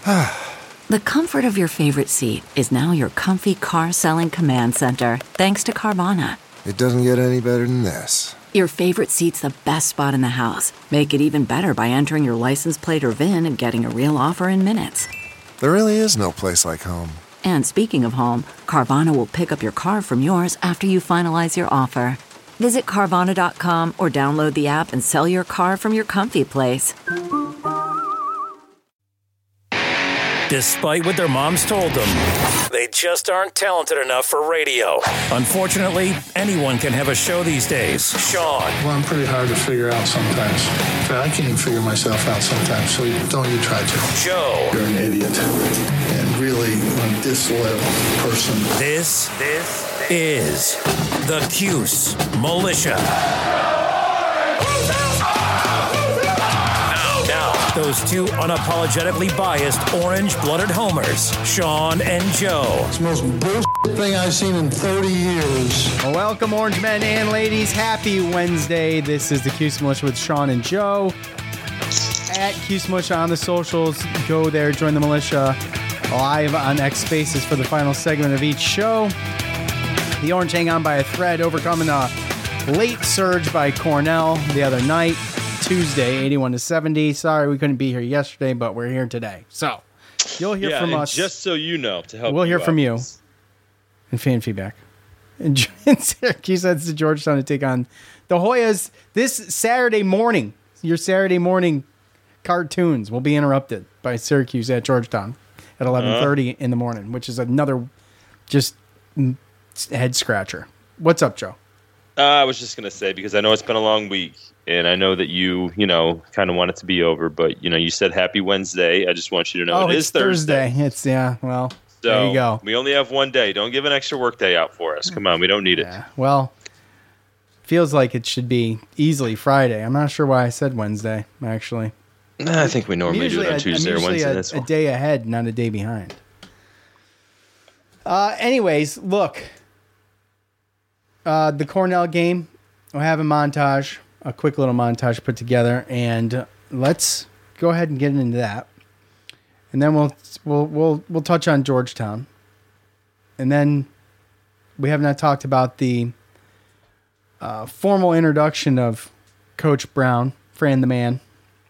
The comfort of your favorite seat is now your comfy car selling command center, thanks to Carvana. It doesn't get any better than this. Your favorite seat's the best spot in the house. Make it even better by entering your license plate or VIN and getting a real offer in minutes. There really is no place like home. And speaking of home, Carvana will pick up your car from yours after you finalize your offer. Visit Carvana.com or download the app and sell your car from your comfy place. Despite what their moms told them, they just aren't talented enough for radio. Unfortunately, anyone can have a show these days. Sean. Well, I'm pretty hard to figure out sometimes. In fact, I can't even figure myself out sometimes, so don't you try to. Joe. You're an idiot. And really a disloyal person. This is the Cuse Militia. Those two unapologetically biased, orange-blooded homers, Sean and Joe. It's the most bullshit thing I've seen in 30 years. Welcome, orange men and ladies. Happy Wednesday. This is the Cuse Militia with Sean and Joe. At Cuse Militia on the socials. Go there, join the militia. Live on X Spaces for the final segment of each show. The Orange hang on by a thread, overcoming a late surge by Cornell the other night. Tuesday, 81-70. Sorry we couldn't be here yesterday, but we're here today. So you'll hear from us. Just so you know, to help we'll hear from you out. and fan feedback. And Syracuse heads to Georgetown to take on the Hoyas this Saturday morning. Your Saturday morning cartoons will be interrupted by Syracuse at Georgetown at 11:30 in the morning, which is another just head scratcher. What's up, Joe? I was just going to say, because I know it's been a long week, and I know that you kind of want it to be over, but, you said happy Wednesday. I just want you to know it is Thursday. Well, so there you go. We only have one day. Don't give an extra work day out for us. Come on, we don't need it. Well, feels like it should be easily Friday. I'm not sure why I said Wednesday, actually. I think we normally do it on Tuesday or Wednesday. A day ahead, not a day behind. Anyways, look. The Cornell game, we'll have a quick little montage put together, and let's go ahead and get into that. And then we'll touch on Georgetown. And then we have not talked about the formal introduction of Coach Brown, Fran the Man,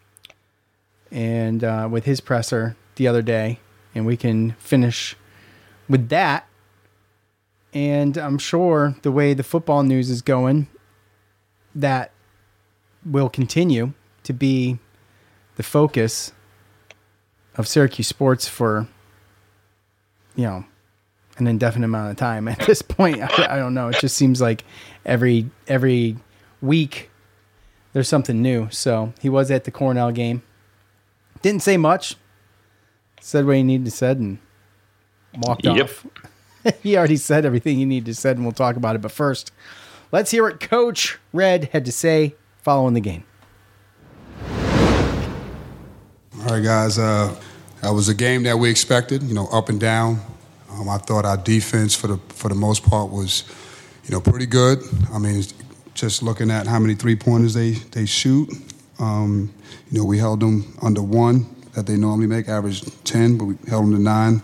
and with his presser the other day, and we can finish with that. And I'm sure the way the football news is going, that will continue to be the focus of Syracuse sports for, an indefinite amount of time. At this point, I don't know. It just seems like every week there's something new. So he was at the Cornell game. Didn't say much. Said what he needed to said and walked off. He already said everything he needed to say, and we'll talk about it. But first, let's hear what Coach Red had to say following the game. All right, guys. That was a game that we expected, up and down. I thought our defense, for the most part, was, pretty good. I mean, just looking at how many three-pointers they shoot, we held them under 1 that they normally make, average 10, but we held them to 9.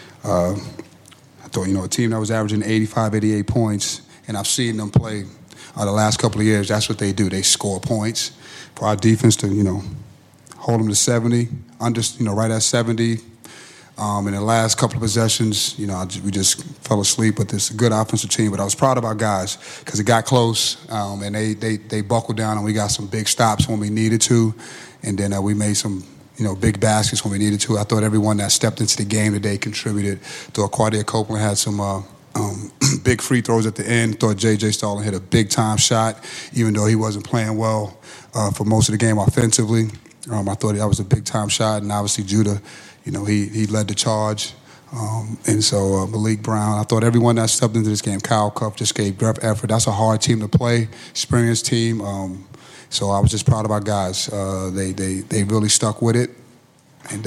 A team that was averaging 85, 88 points, and I've seen them play the last couple of years. That's what they do. They score points. For our defense to, hold them to 70, right at 70. In the last couple of possessions, we just fell asleep. But this is a good offensive team. But I was proud of our guys because it got close, and they buckled down, and we got some big stops when we needed to. And then we made some big baskets when we needed to. I thought everyone that stepped into the game today contributed. Thought Quadia Copeland had some big free throws at the end. Thought J.J. Stalling hit a big-time shot, even though he wasn't playing well for most of the game offensively. I thought that was a big-time shot, and obviously Judah, he led the charge. And so Malik Brown, I thought everyone that stepped into this game, Kyle Cuff just gave great effort. That's a hard team to play, experienced team. So I was just proud of our guys. They really stuck with it, and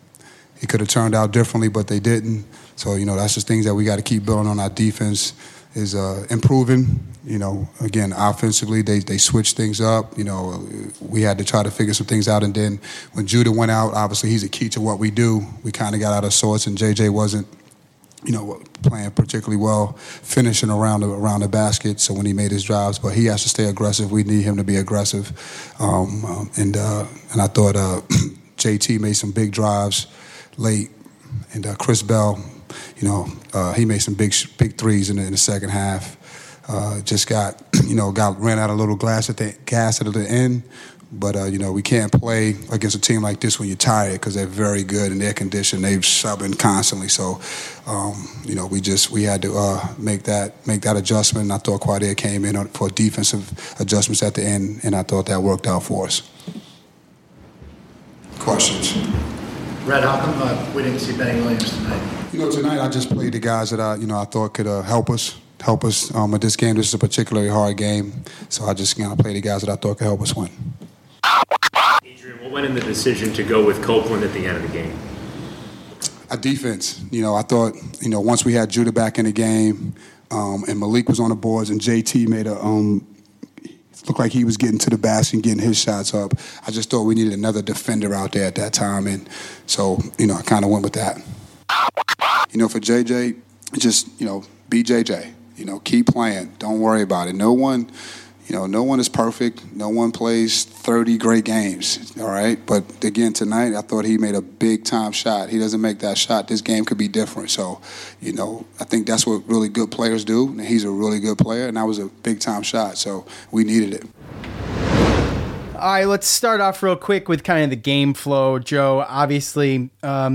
it could have turned out differently, but they didn't. So that's just things that we got to keep building on our defense. is improving. You know, again, offensively, they switched things up. You know, we had to try to figure some things out. And then when Judah went out, obviously he's a key to what we do. We kind of got out of sorts, and JJ wasn't, you know, playing particularly well, finishing around the basket. So when he made his drives, but he has to stay aggressive. We need him to be aggressive. And I thought JT made some big drives late, and Chris Bell, you know, he made some big threes in the second half. Just got ran out a little gas at the end. But, you know, we can't play against a team like this when you're tired because they're very good and they're conditioned. They've subbing constantly. So, you know, we had to make that adjustment. And I thought Quadir came in for defensive adjustments at the end, and I thought that worked out for us. Questions? Red, how come we didn't see Benny Williams tonight? You know, tonight I just played the guys that I thought could help us at this game. This is a particularly hard game, so I just played the guys that I thought could help us win. Adrian, what went in the decision to go with Copeland at the end of the game? A defense. You know, I thought, you know, once we had Judah back in the game, and Malik was on the boards, and JT made looked like he was getting to the basket and getting his shots up. I just thought we needed another defender out there at that time, and so, you know, I kind of went with that. You know, for JJ, just, you know, be JJ. You know, keep playing. Don't worry about it. No one is perfect. No one plays 30 great games, all right? But, again, tonight I thought he made a big-time shot. He doesn't make that shot, this game could be different. So, you know, I think that's what really good players do. And he's a really good player, and that was a big-time shot. So we needed it. All right, let's start off real quick with kind of the game flow, Joe. Obviously,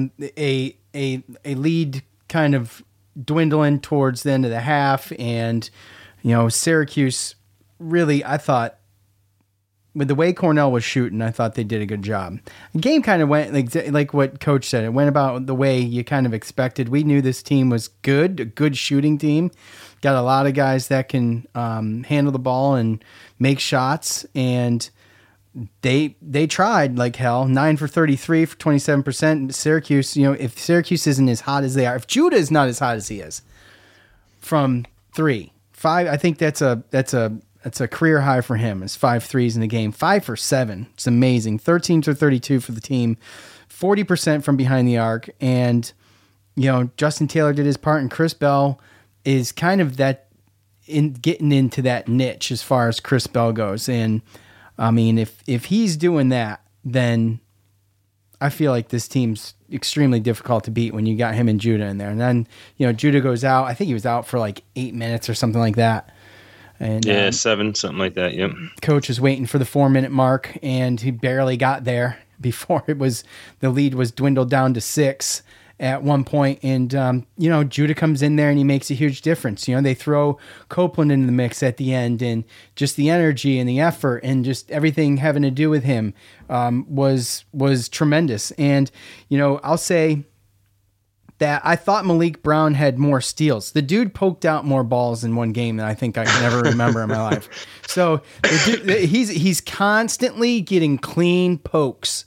a lead kind of dwindling towards the end of the half, and, you know, Syracuse really, I thought, with the way Cornell was shooting, I thought they did a good job. The game kind of went like what Coach said. It went about the way you kind of expected. We knew this team was good, a good shooting team. Got a lot of guys that can handle the ball and make shots, and they tried like hell. 9 for 33 for 27%. Syracuse, you know, if Syracuse isn't as hot as they are, if Judah is not as hot as he is from 3, 5, I think that's a career high for him. It's 5 threes in the game. 5 for 7. It's amazing. 13 to 32 for the team. 40% from behind the arc. And, you know, Justin Taylor did his part, and Chris Bell is kind of getting into that niche as far as Chris Bell goes. And I mean, if he's doing that, then I feel like this team's extremely difficult to beat when you got him and Judah in there. And then, you know, Judah goes out. I think he was out for like 8 minutes or something like that. And, 7, something like that. Yep. Coach was waiting for the 4-minute mark, and he barely got there before the lead was dwindled down to 6 at one point. And, you know, Judah comes in there and he makes a huge difference. You know, they throw Copeland into the mix at the end, and just the energy and the effort and just everything having to do with him was tremendous. And, you know, I'll say that I thought Malik Brown had more steals. The dude poked out more balls in one game than I think I can ever remember in my life. So he's constantly getting clean pokes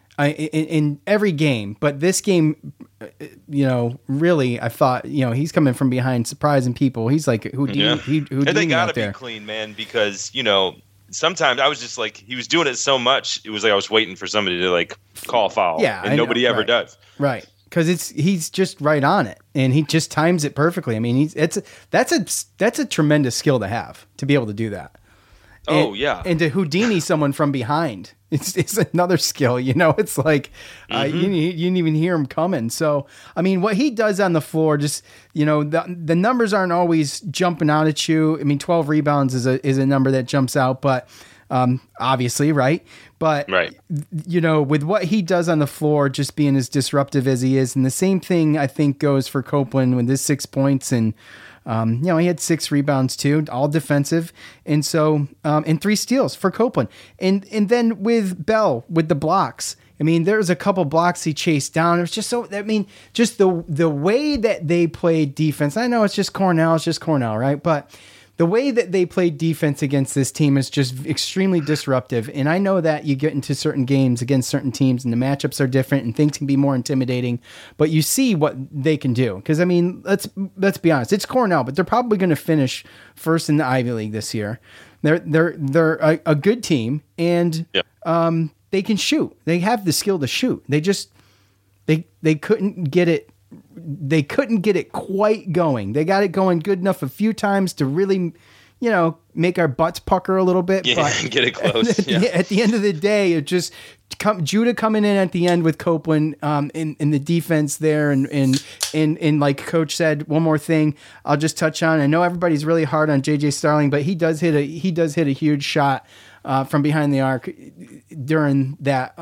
in every game. But this game, you know, really, I thought, you know, he's coming from behind, surprising people. He's like Houdini. Yeah. Houdini and they got out to there. be clean, man, because, you know, sometimes I was just like, he was doing it so much, it was like I was waiting for somebody to like call foul. Yeah, and nobody ever right. does. Right. Because he's just right on it, and he just times it perfectly. I mean, that's a tremendous skill to have, to be able to do that. Yeah, and to Houdini someone from behind, it's another skill. You know, it's like you didn't even hear him coming. So I mean, what he does on the floor, just, you know, the numbers aren't always jumping out at you. I mean, 12 rebounds is a number that jumps out, but obviously, right? But, you know, with what he does on the floor, just being as disruptive as he is, and the same thing I think goes for Copeland with his 6 points, and, you know, he had 6 rebounds too, all defensive. And so, and 3 steals for Copeland. And then with Bell, with the blocks, I mean, there was a couple blocks he chased down. It was just so, I mean, just the way that they played defense. I know it's just Cornell, right? But the way that they played defense against this team is just extremely disruptive. And I know that you get into certain games against certain teams and the matchups are different and things can be more intimidating, but you see what they can do. Because, I mean, let's be honest. It's Cornell, but they're probably going to finish first in the Ivy League this year. They're a good team, and they can shoot. They have the skill to shoot. They just they couldn't get it. They couldn't get it quite going. They got it going good enough a few times to really, make our butts pucker a little bit. Yeah, but get it close. At the end of the day, it just Judah coming in at the end with Copeland in the defense there, and like Coach said, one more thing I'll just touch on. I know everybody's really hard on JJ Starling, but he does hit a huge shot from behind the arc during that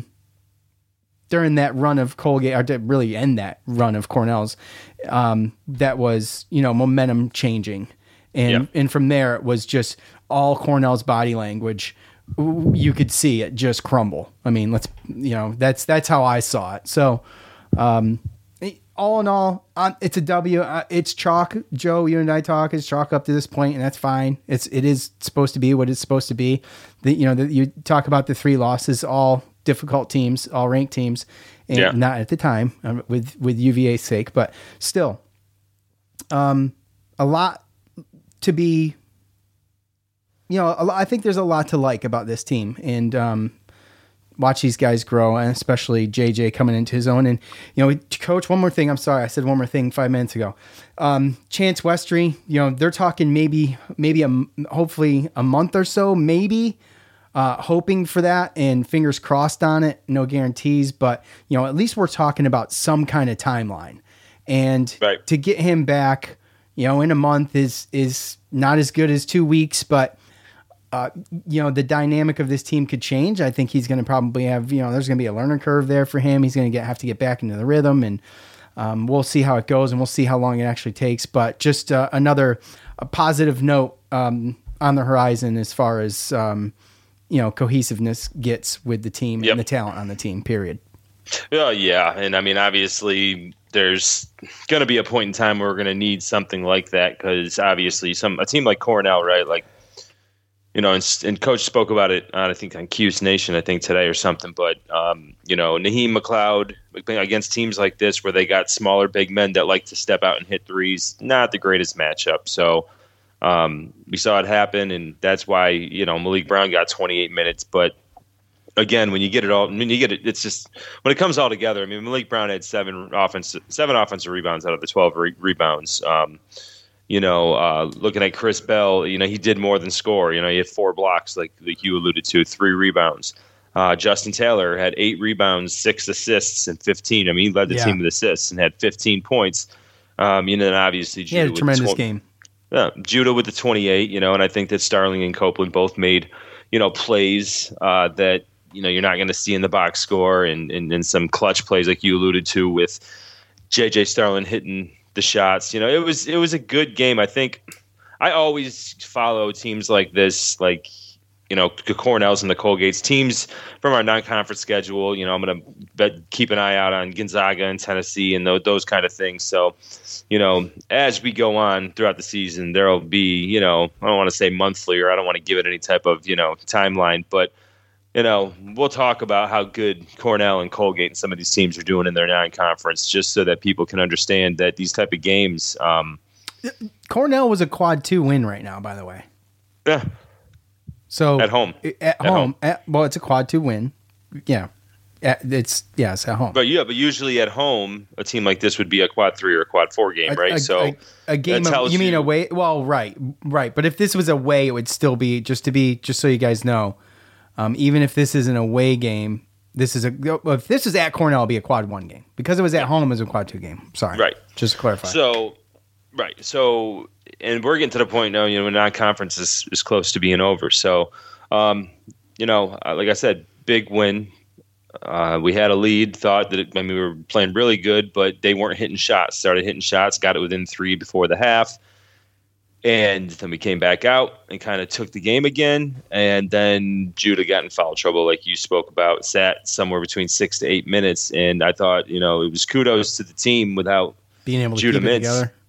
run of Colgate, or to really end that run of Cornell's, that was, momentum changing. And from there, it was just all Cornell's body language. You could see it just crumble. I mean, that's how I saw it. So, all in all, it's a W. It's chalk. Joe, you and I talk is chalk up to this point, and that's fine. It is supposed to be what it's supposed to be. You talk about the 3 losses, all difficult teams, all ranked teams, and not at the time with UVA's sake, but still, a lot to be. I think there's a lot to like about this team, and watch these guys grow, and especially JJ coming into his own. And, Coach, one more thing. I'm sorry. I said one more thing 5 minutes ago. Chance Westry, they're talking maybe hopefully a month or so, maybe hoping for that, and fingers crossed on it. No guarantees, but, at least we're talking about some kind of timeline. And to get him back, in a month is not as good as 2 weeks, but the dynamic of this team could change. I think he's going to probably have, there's going to be a learning curve there for him. He's going to have to get back into the rhythm, and we'll see how it goes, and we'll see how long it actually takes. But just another positive note on the horizon as far as, cohesiveness gets with the team and the talent on the team, period. Well, yeah. And I mean, obviously there's going to be a point in time where we're going to need something like that, because obviously a team like Cornell, right? Like, and Coach spoke about it, I think on Cuse Nation, I think today or something. But, Naheem McLeod against teams like this where they got smaller big men that like to step out and hit threes, not the greatest matchup. So we saw it happen, and that's why, Malik Brown got 28 minutes. But again, when you get it, it's just when it comes all together. I mean, Malik Brown had 7 offensive rebounds out of the 12 rebounds. Looking at Chris Bell, he did more than score. He had 4 blocks, like you alluded to, 3 rebounds. Justin Taylor had 8 rebounds, 6 assists, and 15. I mean, he led the team with assists and had 15 points. And obviously, he had a tremendous game. Yeah, Judah with the 28. And I think that Starling and Copeland both made, plays that you're not going to see in the box score, and some clutch plays like you alluded to with JJ Starling hitting the shots. It was a good game. I think I always follow teams like this, like, the Cornells and the Colgates, teams from our non-conference schedule. I'm going to keep an eye out on Gonzaga and Tennessee and those kind of things. So, as we go on throughout the season, there'll be, I don't want to say monthly, or I don't want to give it any type of, timeline, but we'll talk about how good Cornell and Colgate and some of these teams are doing in their non-conference, just so that people can understand that these type of games. Cornell was a quad 2 win right now, by the way. Yeah. So at home. It's a quad 2 win. Yeah. It's at home. But usually at home, a team like this would be a quad 3 or a quad 4 game, right? A game. You mean away? Well, right. But if this was away, it would still be just so you guys know. Even if this is an away game, if this is at Cornell, it'll be a quad 1 game. Because it was at home, it was a quad 2 game. Sorry. Right. Just to clarify. So, and we're getting to the point now, when non-conference is close to being over. So, like I said, big win. We had a lead, thought that we were playing really good, but they weren't hitting shots. Started hitting shots, got it within 3 before the half. And then we came back out and kind of took the game again. And then Judah got in foul trouble, like you spoke about, sat somewhere between 6 to 8 minutes. And I thought, it was kudos to the team without being able to Judah keep it together.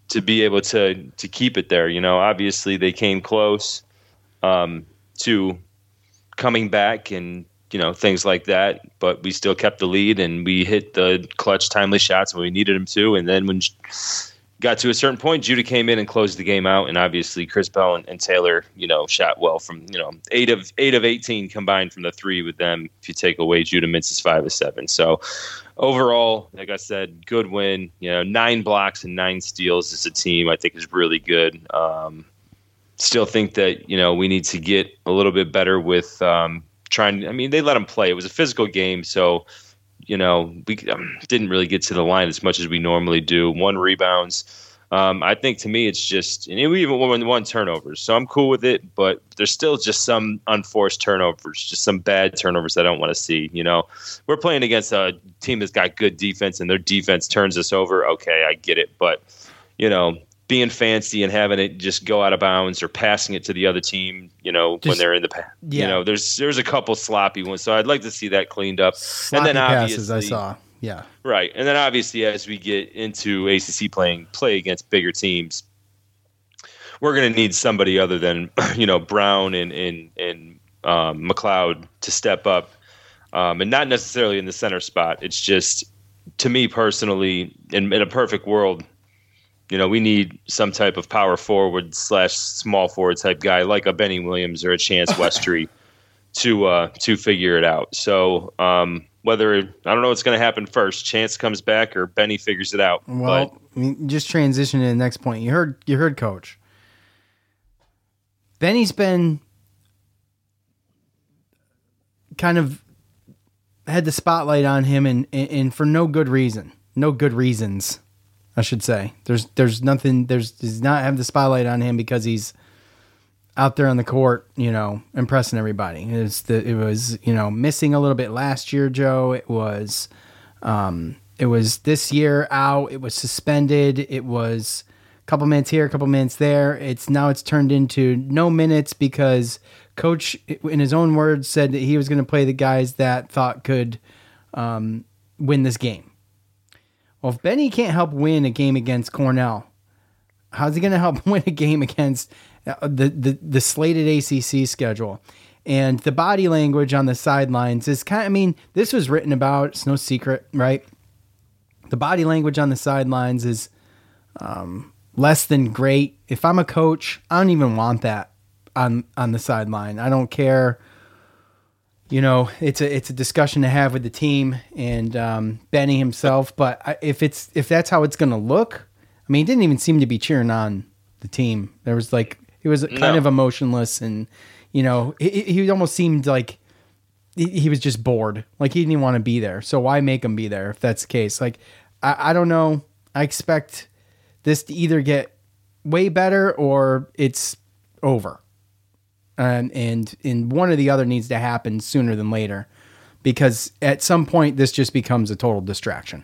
to be able to keep it there. Obviously they came close to coming back and things like that, but we still kept the lead and we hit the clutch, timely shots when we needed them to. And then when got to a certain point, Judah came in and closed the game out, and obviously Chris Bell and Taylor, shot well from 8 of 18 combined from the three with them. If you take away Judah Mintz's 5 of 7, so overall, like I said, good win. 9 blocks and 9 steals as a team, I think is really good. Still think that we need to get a little bit better with trying. I mean, they let them play. It was a physical game, so. We didn't really get to the line as much as we normally do. 1 rebounds. I think to me it's just, and we even won turnovers, so I'm cool with it. But there's still just some unforced turnovers, just some bad turnovers I don't want to see. We're playing against a team that's got good defense, and their defense turns us over. Okay, I get it, but being fancy and having it just go out of bounds or passing it to the other team, when they're in the there's a couple sloppy ones. So I'd like to see that cleaned up. Sloppy and then passes I saw. Yeah. Right. And then obviously as we get into ACC play against bigger teams, we're going to need somebody other than, Brown and McLeod to step up. And not necessarily in the center spot. It's just, to me personally, in a perfect world, we need some type of power forward / small forward type guy like a Benny Williams or a Chance Westry to figure it out. So whether, I don't know what's going to happen first, Chance comes back or Benny figures it out. Well, just transition to the next point. You heard Coach. Benny's been kind of had the spotlight on him and for no good reasons. I should say there's nothing. Does not have the spotlight on him because he's out there on the court, impressing everybody. It was missing a little bit last year, Joe. It was this year out. It was suspended. It was a couple minutes here, a couple minutes there. It's turned into no minutes because Coach, in his own words, said that he was going to play the guys that thought could win this game. Well, if Benny can't help win a game against Cornell, how's he going to help win a game against the slated ACC schedule? And the body language on the sidelines is this was written about. It's no secret, right? The body language on the sidelines is less than great. If I'm a coach, I don't even want that on the sideline. I don't care. It's a discussion to have with the team and Benny himself. But if that's how it's going to look, he didn't even seem to be cheering on the team. There was he was kind of emotionless, and he almost seemed like he was just bored. Like he didn't even want to be there. So why make him be there if that's the case? I don't know. I expect this to either get way better or it's over. And one or the other needs to happen sooner than later, because at some point this just becomes a total distraction.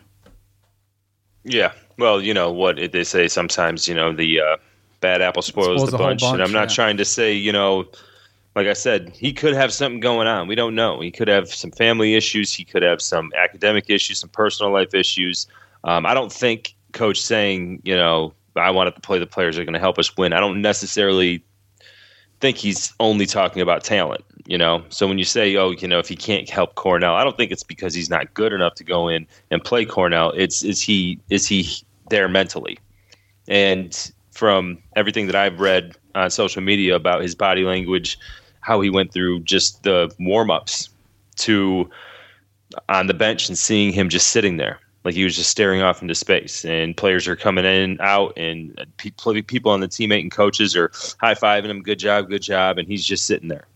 Yeah. Well, what they say sometimes, the bad apple spoils the bunch. And I'm not trying to say, like I said, he could have something going on. We don't know. He could have some family issues. He could have some academic issues, some personal life issues. I don't think Coach saying, I wanted to play the players that are going to help us win. I don't necessarily think he's only talking about talent, So when you say, if he can't help Cornell, I don't think it's because he's not good enough to go in and play Cornell. It's is he there mentally? And from everything that I've read on social media about his body language, how he went through just the warm-ups to on the bench and seeing him just sitting there. Like he was just staring off into space, and players are coming in, out, and people on the teammate and coaches are high-fiving him, good job, and he's just sitting there.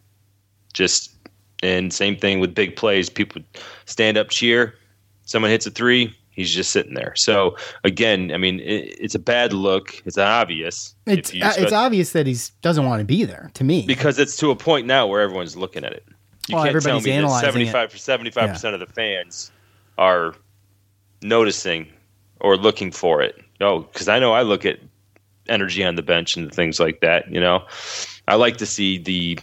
And same thing with big plays. People stand up, cheer. Someone hits a 3, he's just sitting there. So, again, it's a bad look. It's obvious. It's obvious that he doesn't want to be there, to me. Because it's to a point now where everyone's looking at it. You can't tell me that 75% of the fans are noticing or looking for it. No, because I know I look at energy on the bench and things like that. I like to see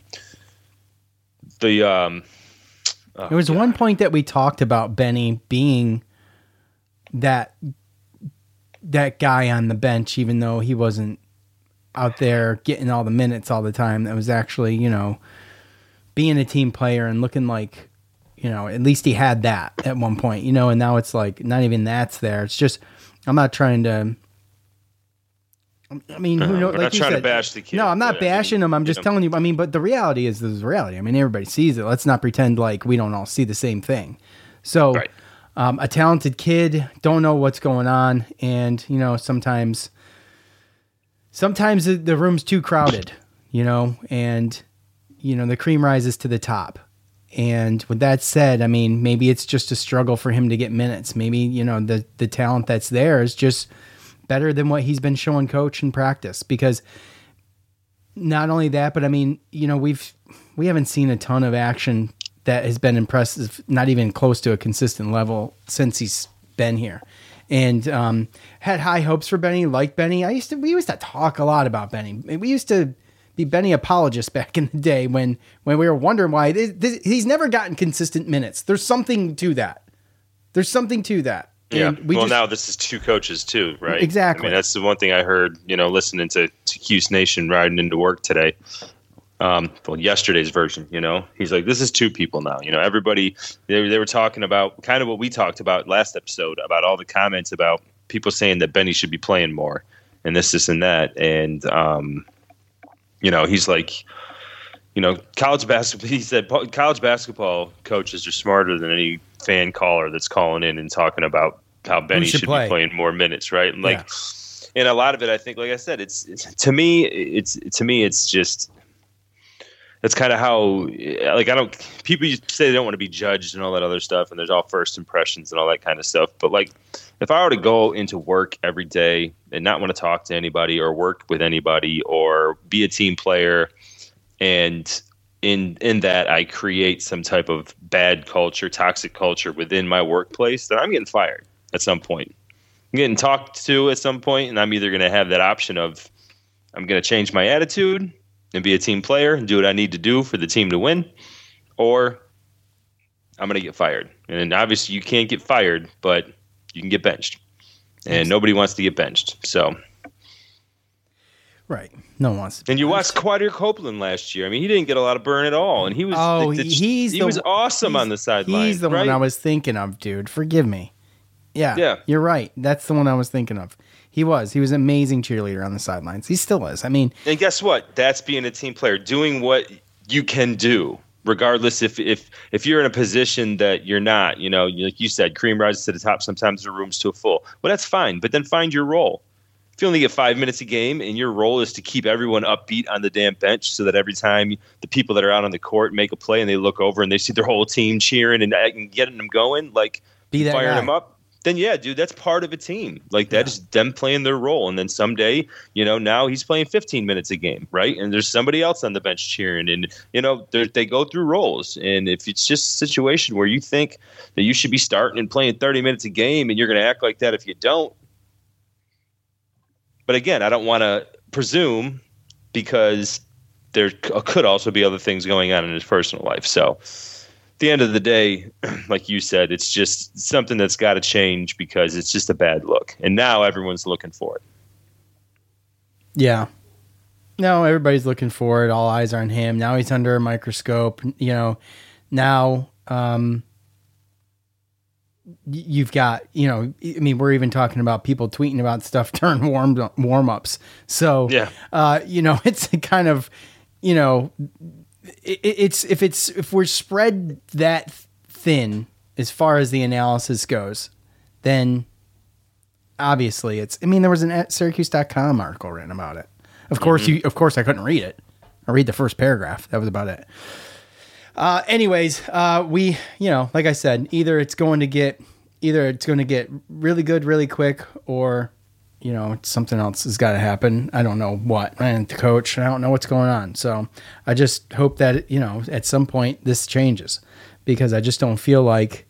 there was one point that we talked about Benny being that that guy on the bench, even though he wasn't out there getting all the minutes all the time. That was actually, being a team player and looking like, at least he had that at one point, and now it's like not even that's there. It's just, I'm not trying to, who knows? We're not trying to bash the kid. No, I'm not bashing him. I'm just telling you, but the reality is the reality. Everybody sees it. Let's not pretend like we don't all see the same thing. So, right. A talented kid, don't know what's going on. And, sometimes the room's too crowded, and, the cream rises to the top. And with that said, maybe it's just a struggle for him to get minutes. Maybe, the talent that's there is just better than what he's been showing coach in practice. Because not only that, but we haven't seen a ton of action that has been impressive, not even close to a consistent level since he's been here. And had high hopes for Benny, like Benny. We used to talk a lot about Benny. We used to be Benny apologists back in the day when we were wondering why he's never gotten consistent minutes. There's something to that. Yeah. Now this is two coaches too, right? Exactly. That's the one thing I heard, listening to Cuse Nation riding into work today. Yesterday's version, he's like, this is two people now. Everybody, they were talking about kind of what we talked about last episode about all the comments about people saying that Benny should be playing more and this and that. And, he's like, college basketball, he said college basketball coaches are smarter than any fan caller that's calling in and talking about how Benny should be playing more minutes. Right. And and a lot of it, I think, like I said, it's to me, it's just, that's kind of how, people say they don't want to be judged and all that other stuff. And there's all first impressions and all that kind of stuff. But if I were to go into work every day and not want to talk to anybody or work with anybody or be a team player, and in that I create some type of bad culture, toxic culture within my workplace, then I'm getting fired at some point. I'm getting talked to at some point, and I'm either going to have that option of I'm going to change my attitude and be a team player and do what I need to do for the team to win, or I'm going to get fired. And obviously you can't get fired, but you can get benched. And nobody wants to get benched. So, right. No one wants to. And you watched Quadir Copeland last year. He didn't get a lot of burn at all. And he was he was awesome on the sideline. He's the one I was thinking of, dude. Forgive me. Yeah. You're right. That's the one I was thinking of. He was an amazing cheerleader on the sidelines. He still is. And guess what? That's being a team player, doing what you can do, regardless if you're in a position that you're not. Like you said, cream rises to the top. Sometimes the room's too full. Well, that's fine, but then find your role. If you only get 5 minutes a game and your role is to keep everyone upbeat on the damn bench so that every time the people that are out on the court make a play and they look over and they see their whole team cheering and getting them going, firing them up, then yeah, dude, that's part of a team. That is them playing their role. And then someday, now he's playing 15 minutes a game, right? And there's somebody else on the bench cheering, and they go through roles. And if it's just a situation where you think that you should be starting and playing 30 minutes a game, and you're going to act like that if you don't. But again, I don't want to presume, because there could also be other things going on in his personal life. So at the end of the day, like you said, it's just something that's got to change, because it's just a bad look. And now everyone's looking for it. Yeah. No, everybody's looking for it. All eyes are on him. Now he's under a microscope. Now you've got, we're even talking about people tweeting about stuff during warm-ups. So, yeah. It's a kind of, if we're spread that thin as far as the analysis goes, then obviously there was an Syracuse.com article written about it. Of course, I couldn't read it. I read the first paragraph. That was about it. Anyways, we, like I said, either it's going to get really good really quick, or something else has got to happen. I don't know what. I ain't the coach. I don't know what's going on. So I just hope that, at some point this changes, because I just don't feel like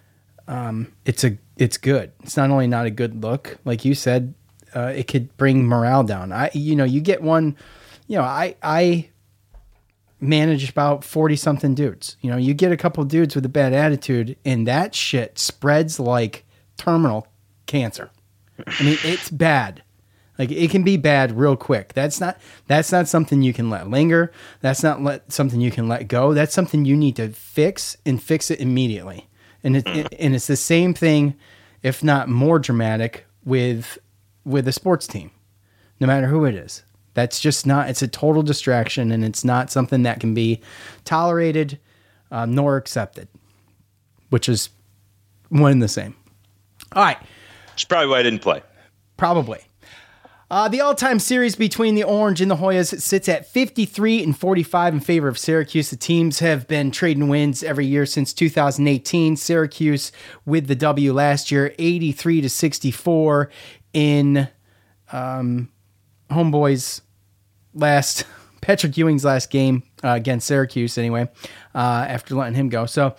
it's good. It's not only not a good look, like you said, it could bring morale down. You get one, I manage about 40 something dudes. You get a couple dudes with a bad attitude, and that shit spreads like terminal cancer. I mean, it's bad. Like, it can be bad real quick. That's not something you can let linger. That's not something you can let go. That's something you need to fix and fix it immediately. And it's the same thing, if not more dramatic, with a sports team, no matter who it is. That's just not, it's a total distraction, and it's not something that can be tolerated nor accepted, which is one and the same. All right. Which is probably why I didn't play. Probably. The all-time series between the Orange and the Hoyas sits at 53-45 in favor of Syracuse. The teams have been trading wins every year since 2018. Syracuse with the W last year, 83-64 in Homeboys' Patrick Ewing's last game against Syracuse anyway, after letting him go. So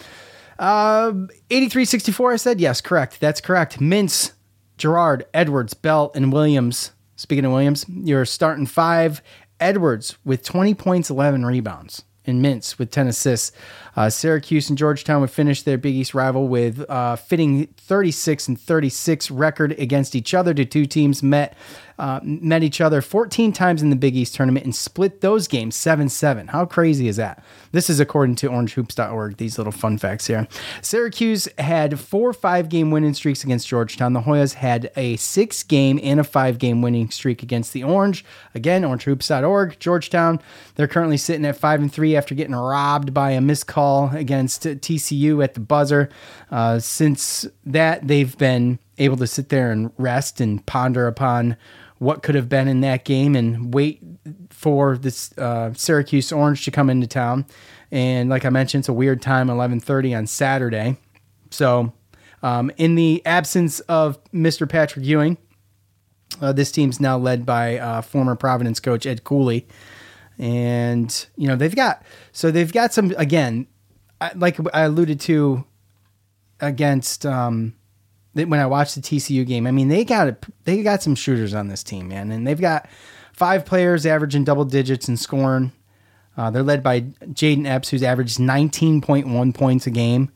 83-64, I said? Yes, correct. That's correct. Mintz, Gerard, Edwards, Bell, and Williams. Speaking of Williams, you're starting 5. Edwards with 20 points, 11 rebounds. And Mintz with 10 assists. Syracuse and Georgetown would finish their Big East rival with fitting 36-36 record against each other. The two teams met each other 14 times in the Big East tournament and split those games 7-7. How crazy is that? This is according to orangehoops.org, these little fun facts here. Syracuse had 4 5-game winning streaks against Georgetown. The Hoyas had a 6-game and a 5-game winning streak against the Orange. Again, orangehoops.org. Georgetown, they're currently sitting at 5-3 after getting robbed by a missed call against TCU at the buzzer. Since that, they've been able to sit there and rest and ponder upon what could have been in that game and wait for this Syracuse Orange to come into town. And like I mentioned, it's a weird time, 11:30 on Saturday. So in the absence of Mr. Patrick Ewing, this team's now led by former Providence coach Ed Cooley. And, you know, they've got some, again, like I alluded to against when I watched the TCU game. I mean, they got some shooters on this team, man, and they've got 5 players averaging double digits in scoring. They're led by Jaden Epps, who's averaged 19.1 points a game.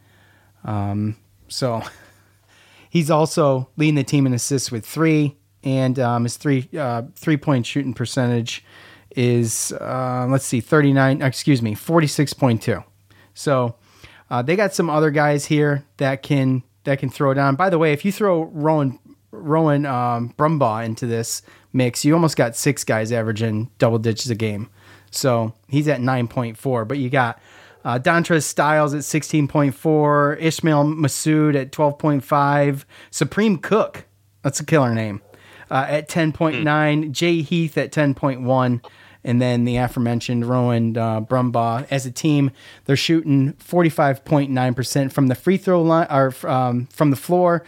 So he's also leading the team in assists with 3, and his 3-point shooting percentage is 46.2. So they got some other guys here that can throw it on. By the way, if you throw Rowan Brumbaugh into this mix, you almost got 6 guys averaging double digits a game. So he's at 9.4. But you got Dontrez Styles at 16.4, Ishmael Massoud at 12.5, Supreme Cook, that's a killer name, at 10.9, Jay Heath at 10.1, and then the aforementioned Rowan Brumbaugh. As a team, they're shooting 45.9% from the free throw line, or from the floor,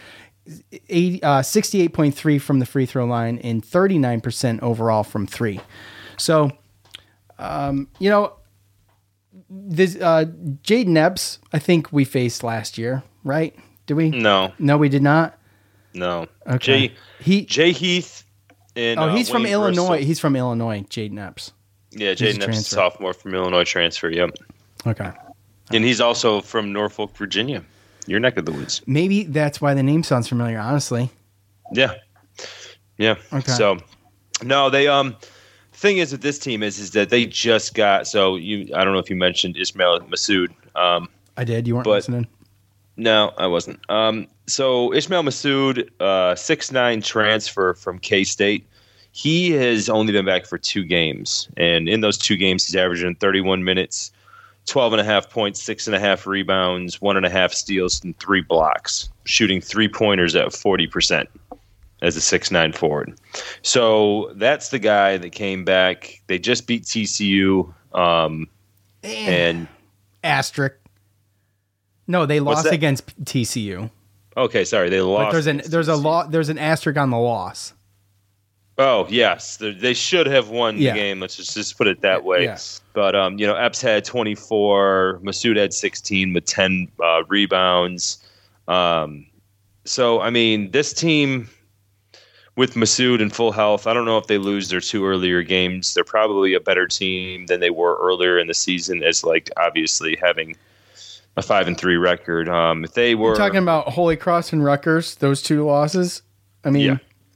68.3% from the free throw line, and 39% overall from 3. So, you know, this Jaden Epps, I think we faced last year, right? Did we? No, we did not. No. Okay. Jay Heath. And, he's from Illinois. Bristol. He's from Illinois, Jaden Epps. Yeah, Jaden Epps, sophomore from Illinois transfer, yep. Okay. And he's also from Norfolk, Virginia, your neck of the woods. Maybe that's why the name sounds familiar, honestly. Yeah. Yeah. Okay. So, no, they thing is with this team is that they just got, so I don't know if you mentioned Ishmael Massoud. I did. You weren't listening? No, I wasn't. So Ishmael Massoud, 6'9" transfer from K-State. He has only been back for 2 games. And in those 2 games, he's averaging 31 minutes, 12.5 points, 6.5 rebounds, 1.5 steals, and 3 blocks, shooting 3-pointers at 40% as a 6'9" forward. So that's the guy that came back. They just beat TCU. And asterisk. No, they lost against TCU. Okay, sorry, they lost. But there's an asterisk on the loss. Oh yes, they should have won the game. Let's just put it that way. Yeah. But Epps had 24, Massoud had 16 with 10 rebounds. So I mean, this team with Massoud in full health, I don't know if they lose their 2 earlier games. They're probably a better team than they were earlier in the season, as like obviously having a 5-3 record. If they were You're talking about Holy Cross and Rutgers, those 2 losses. I mean,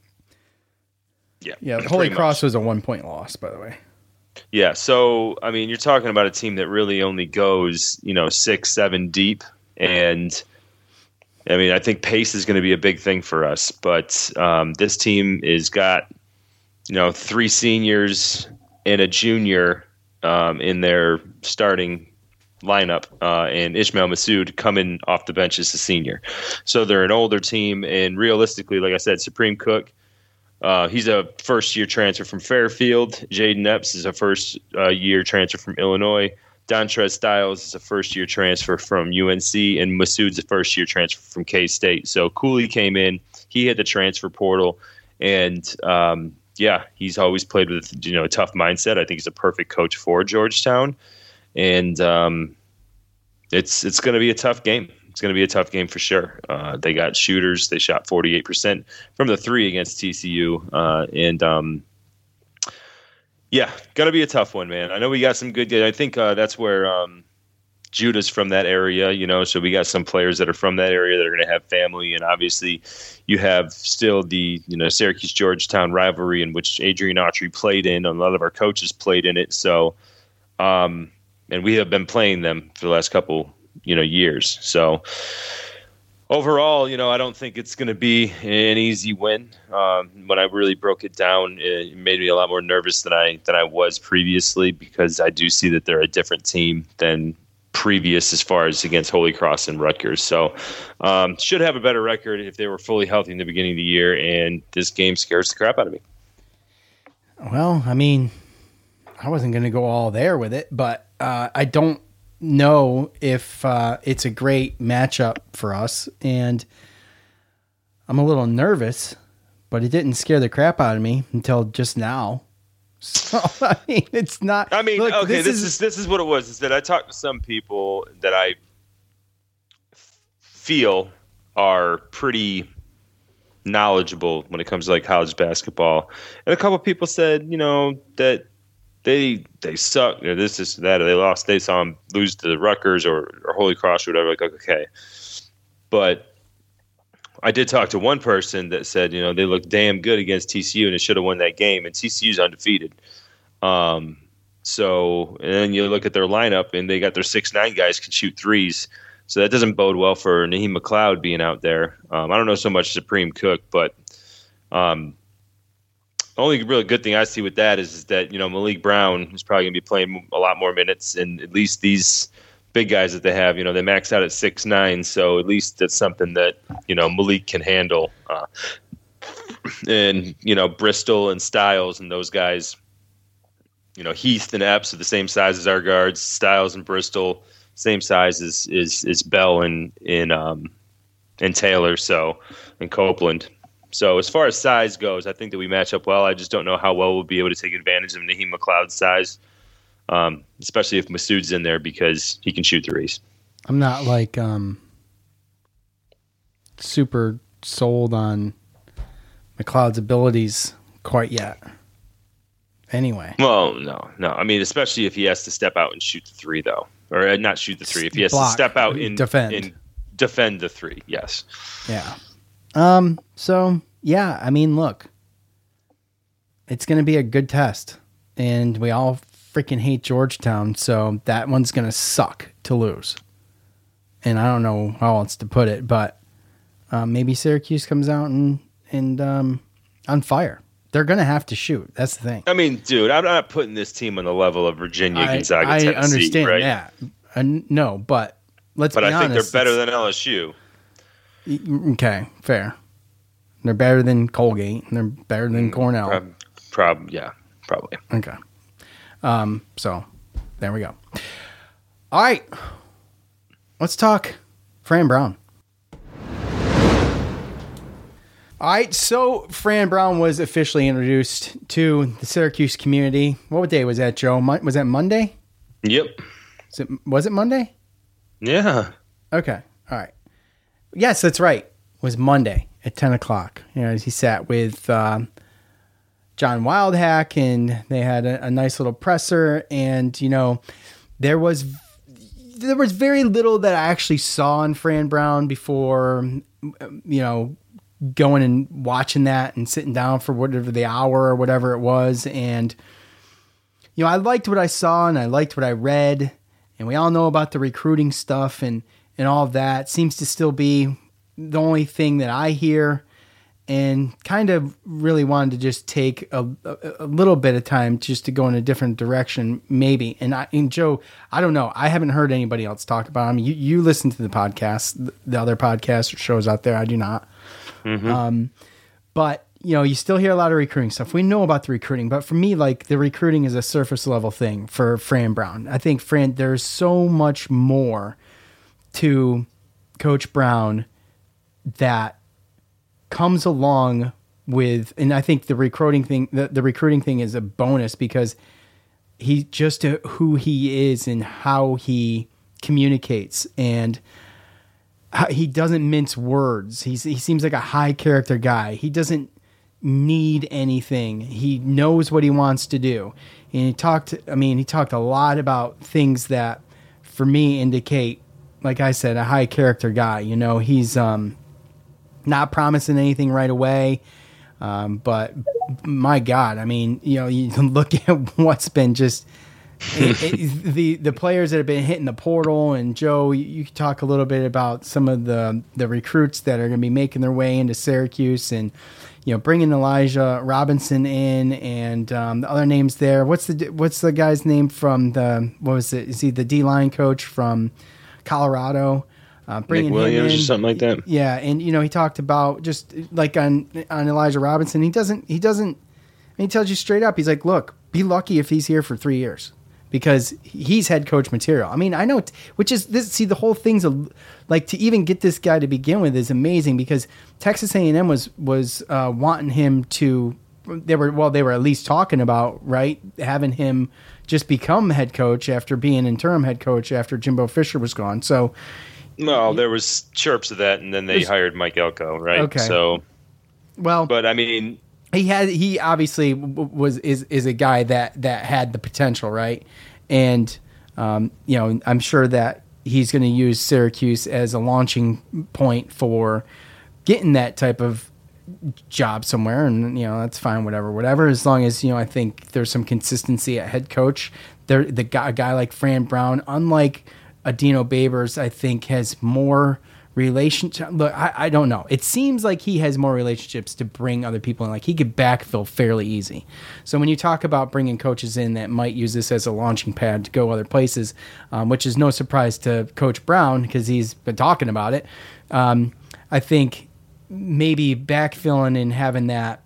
Yeah. Holy Cross was a 1-point loss, by the way. Yeah. So, I mean, you're talking about a team that really only goes, 6, 7 deep. And I mean, I think pace is going to be a big thing for us. But this team has got, 3 seniors and a junior in their starting lineup, and Ishmael Massoud coming off the bench as a senior. So they're an older team. And realistically, like I said, Supreme Cook, he's a first-year transfer from Fairfield. Jaden Epps is a first-year transfer from Illinois. Dontrez Styles is a first-year transfer from UNC, and Massoud's a first-year transfer from K-State. So Cooley came in. He hit the transfer portal, and he's always played with a tough mindset. I think he's a perfect coach for Georgetown, and it's going to be a tough game. It's going to be a tough game for sure. They got shooters. They shot 48% from the 3 against TCU. Going to be a tough one, man. I know we got some good guys. I think that's where Judah's from that area, so we got some players that are from that area that are going to have family. And obviously you have still the, Syracuse-Georgetown rivalry in which Adrian Autry played in. A lot of our coaches played in it. So, and we have been playing them for the last couple years. So overall, I don't think it's going to be an easy win. When I really broke it down, it made me a lot more nervous than I was previously, because I do see that they're a different team than previous as far as against Holy Cross and Rutgers. So should have a better record if they were fully healthy in the beginning of the year, and this game scares the crap out of me. Well, I mean, I wasn't going to go all there with it, but I don't know if it's a great matchup for us, and I'm a little nervous, but it didn't scare the crap out of me until just now. So I mean, it's not. I mean, look, okay, this is what it was. Is that I talked to some people that I feel are pretty knowledgeable when it comes to like college basketball, and a couple of people said, that they suck, or this is that, or they lost. They saw them lose to the Rutgers or Holy Cross or whatever. Like, okay, but I did talk to one person that said, they looked damn good against TCU and they should have won that game. And TCU's undefeated. So, and then you look at their lineup and they got their 6'9" guys can shoot threes. So that doesn't bode well for Naheem McLeod being out there. I don't know so much Supreme Cook, but the only really good thing I see with that is that, Malik Brown is probably going to be playing a lot more minutes, and at least these big guys that they have, they max out at 6'9", so at least that's something that, Malik can handle. And, Bristol and Styles and those guys, Heath and Epps are the same size as our guards. Styles and Bristol, same size as Bell and Taylor, and Copeland. So as far as size goes, I think that we match up well. I just don't know how well we'll be able to take advantage of Naheem McLeod's size, especially if Massoud's in there, because he can shoot threes. I'm not like super sold on McLeod's abilities quite yet. Anyway. Well, no. I mean, especially if he has to step out and shoot the 3, though. Or not shoot the 3. If he has to step out and defend the 3, yes. Yeah. So, yeah, I mean, look. It's going to be a good test. And we all freaking hate Georgetown, so that one's going to suck to lose. And I don't know how else to put it, but maybe Syracuse comes out and on fire. They're going to have to shoot. That's the thing. I mean, dude, I'm not putting this team on the level of Virginia, Gonzaga, Tennessee, I understand right? that. No, but let's be honest. But I think they're better than LSU. Okay, fair. They're better than Colgate, and they're better than Cornell. Probably. Okay. So, there we go. All right. Let's talk Fran Brown. All right, so Fran Brown was officially introduced to the Syracuse community. What day was that, Joe? Was that Monday? Yep. Was it Monday? Yeah. Okay. All right. Yes, that's right. It was Monday at 10 o'clock. He sat with John Wildhack, and they had a nice little presser. And, there was very little that I actually saw in Fran Brown before, going and watching that and sitting down for whatever the hour or whatever it was. And, I liked what I saw and I liked what I read, and we all know about the recruiting stuff and all of that seems to still be the only thing that I hear, and kind of really wanted to just take a little bit of time just to go in a different direction, maybe. And Joe, I don't know. I haven't heard anybody else talk about him. You listen to the podcast, the other podcasts or shows out there. I do not. Mm-hmm. But you still hear a lot of recruiting stuff. We know about the recruiting, but for me, like, the recruiting is a surface level thing for Fran Brown. I think there's so much more to Coach Brown that comes along with, and I think the recruiting thing is a bonus because he just who he is and how he communicates, and he doesn't mince words. He seems like a high character guy. He doesn't need anything. He knows what he wants to do. And he talked a lot about things that for me indicate, like I said, a high character guy. He's not promising anything right away. But my God, you look at what's been just the players that have been hitting the portal. And Joe, you could talk a little bit about some of the recruits that are going to be making their way into Syracuse, and bringing Elijah Robinson in, and the other names there. What's the guy's name from is he the D-line coach from Colorado? Bringing Nick Williams him in, or something like that. Yeah, and he talked about just like on Elijah Robinson. He tells you straight up. He's like, look, be lucky if he's here for 3 years, because he's head coach material. I know, which is this. See, the whole thing's like, to even get this guy to begin with is amazing, because Texas A&M was wanting him to. They were at least talking about, right, having him just become head coach after being interim head coach after Jimbo Fisher was gone. So. Well, there was chirps of that, and then they hired Mike Elko, right? Okay. So, well, but he obviously is a guy that had the potential, right? And I'm sure that he's going to use Syracuse as a launching point for getting that type of job somewhere, and that's fine, whatever. As long as I think there's some consistency at head coach. A guy like Fran Brown, unlike Adino Babers, I think has more relationship. Look, I don't know. It seems like he has more relationships to bring other people in. Like, he could backfill fairly easy. So when you talk about bringing coaches in that might use this as a launching pad to go other places, which is no surprise to Coach Brown because he's been talking about it, I think maybe backfilling and having that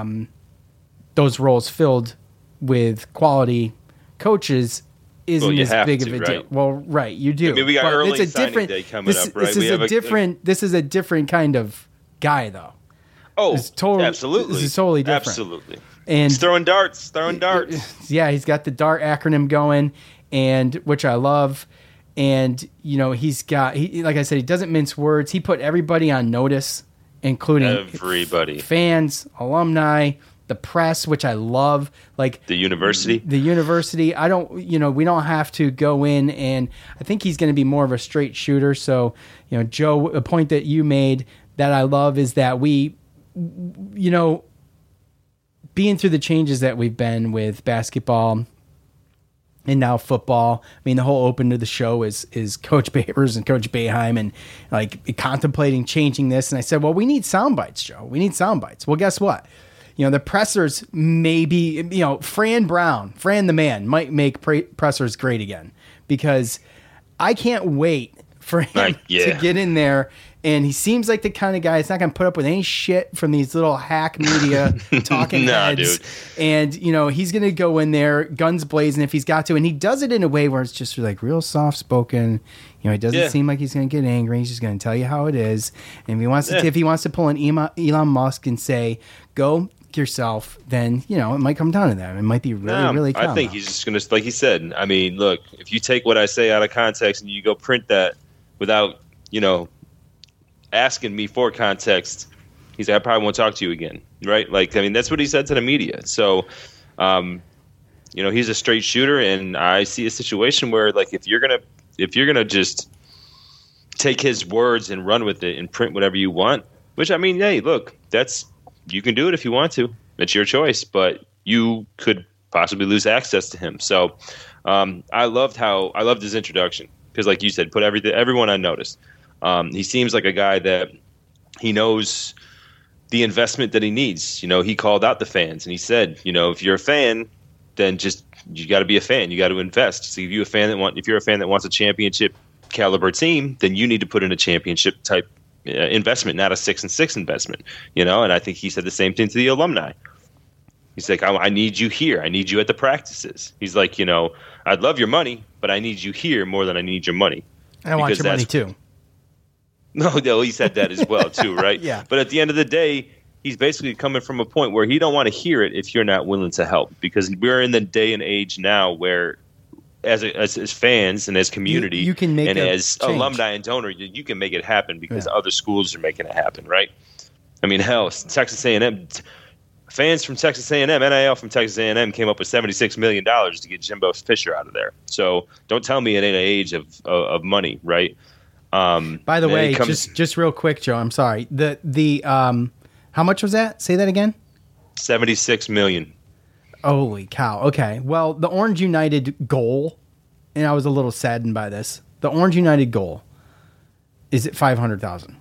those roles filled with quality coaches isn't as big of a deal. Well, right, you do. We got early signing day coming up, right? This is a different kind of guy, though. Oh, absolutely. This is totally different. Absolutely. And he's throwing darts. Yeah, he's got the DART acronym going, and which I love. And he's got, like I said, he doesn't mince words. He put everybody on notice, including everybody, fans, alumni, the press, which I love, like the university. I don't, we don't have to go in, and I think he's going to be more of a straight shooter. So, Joe, a point that you made that I love is that we, being through the changes that we've been with basketball and now football. The whole open to the show is Coach Babers and Coach Boeheim and like contemplating changing this. And I said, well, we need sound bites, Joe. We need sound bites. Well, guess what? The pressers maybe, Fran the man might make pressers great again, because I can't wait for him to get in there. And he seems like the kind of guy that's not going to put up with any shit from these little hack media talking heads. Dude. And, he's going to go in there, guns blazing if he's got to. And he does it in a way where it's just like real soft spoken. He doesn't seem like he's going to get angry. He's just going to tell you how it is. And if he wants to pull an Elon Musk and say, go yourself, then it might come down to that. It might be really I think he's just gonna, like he said, look, if you take what I say out of context and you go print that without asking me for context, he's like, I probably won't talk to you again, right? That's what he said to the media. So he's a straight shooter, and I see a situation where, like, if you're gonna just take his words and run with it and print whatever you want, Which, I mean, hey, look, you can do it if you want to. It's your choice, but you could possibly lose access to him. So I loved his introduction because, like you said, put everyone on notice. He seems like a guy that he knows the investment that he needs. He called out the fans and he said, if you're a fan, then you got to be a fan. You got to invest. So if you're a fan that wants a championship caliber team, then you need to put in a championship type investment, not a 6-6 investment. And I think he said the same thing to the alumni. He's like, I need you here. I need you at the practices. He's like, I'd love your money, but I need you here more than I need your money. I want your money too. No, he said that as well too, right? Yeah. But at the end of the day, he's basically coming from a point where he don't want to hear it if you're not willing to help, because we're in the day and age now where as fans and as community you can make and as change. Alumni and donor, you can make it happen because other schools are making it happen, right? I mean, hell, Texas A&M fans from Texas A&M, NIL from Texas A&M came up with $76 million to get Jimbo Fisher out of there. So don't tell me it ain't an age of money, right? By the way, just real quick, Joe, I'm sorry. The how much was that? Say that again. $76 million. Holy cow. Okay. Well, the Orange United goal, and I was a little saddened by this. The Orange United goal is at $500,000.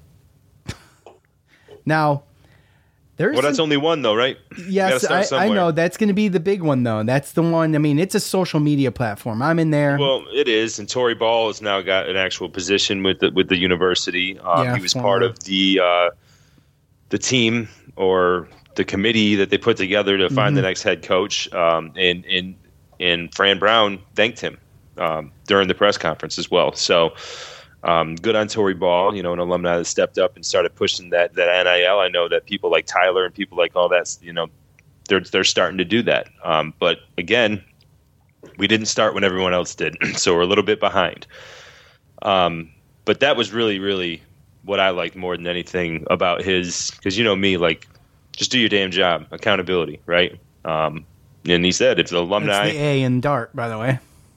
Now, that's only one though, right? Yes, I know. That's going to be the big one though. That's the one. I mean, it's a social media platform. I'm in there. Well, it is, and Tory Ball has now got an actual position with the university. He was part of the team or the committee that they put together to find the next head coach. And Fran Brown thanked him during the press conference as well. So good on Tory Ball, an alumni that stepped up and started pushing that NIL. I know that people like Tyler and people like all that, they're starting to do that. But again, we didn't start when everyone else did, so we're a little bit behind. But that was really, really what I liked more than anything about his, because me, like, just do your damn job, accountability, right? And he said, if the alumni, it's the A in DART, by the way.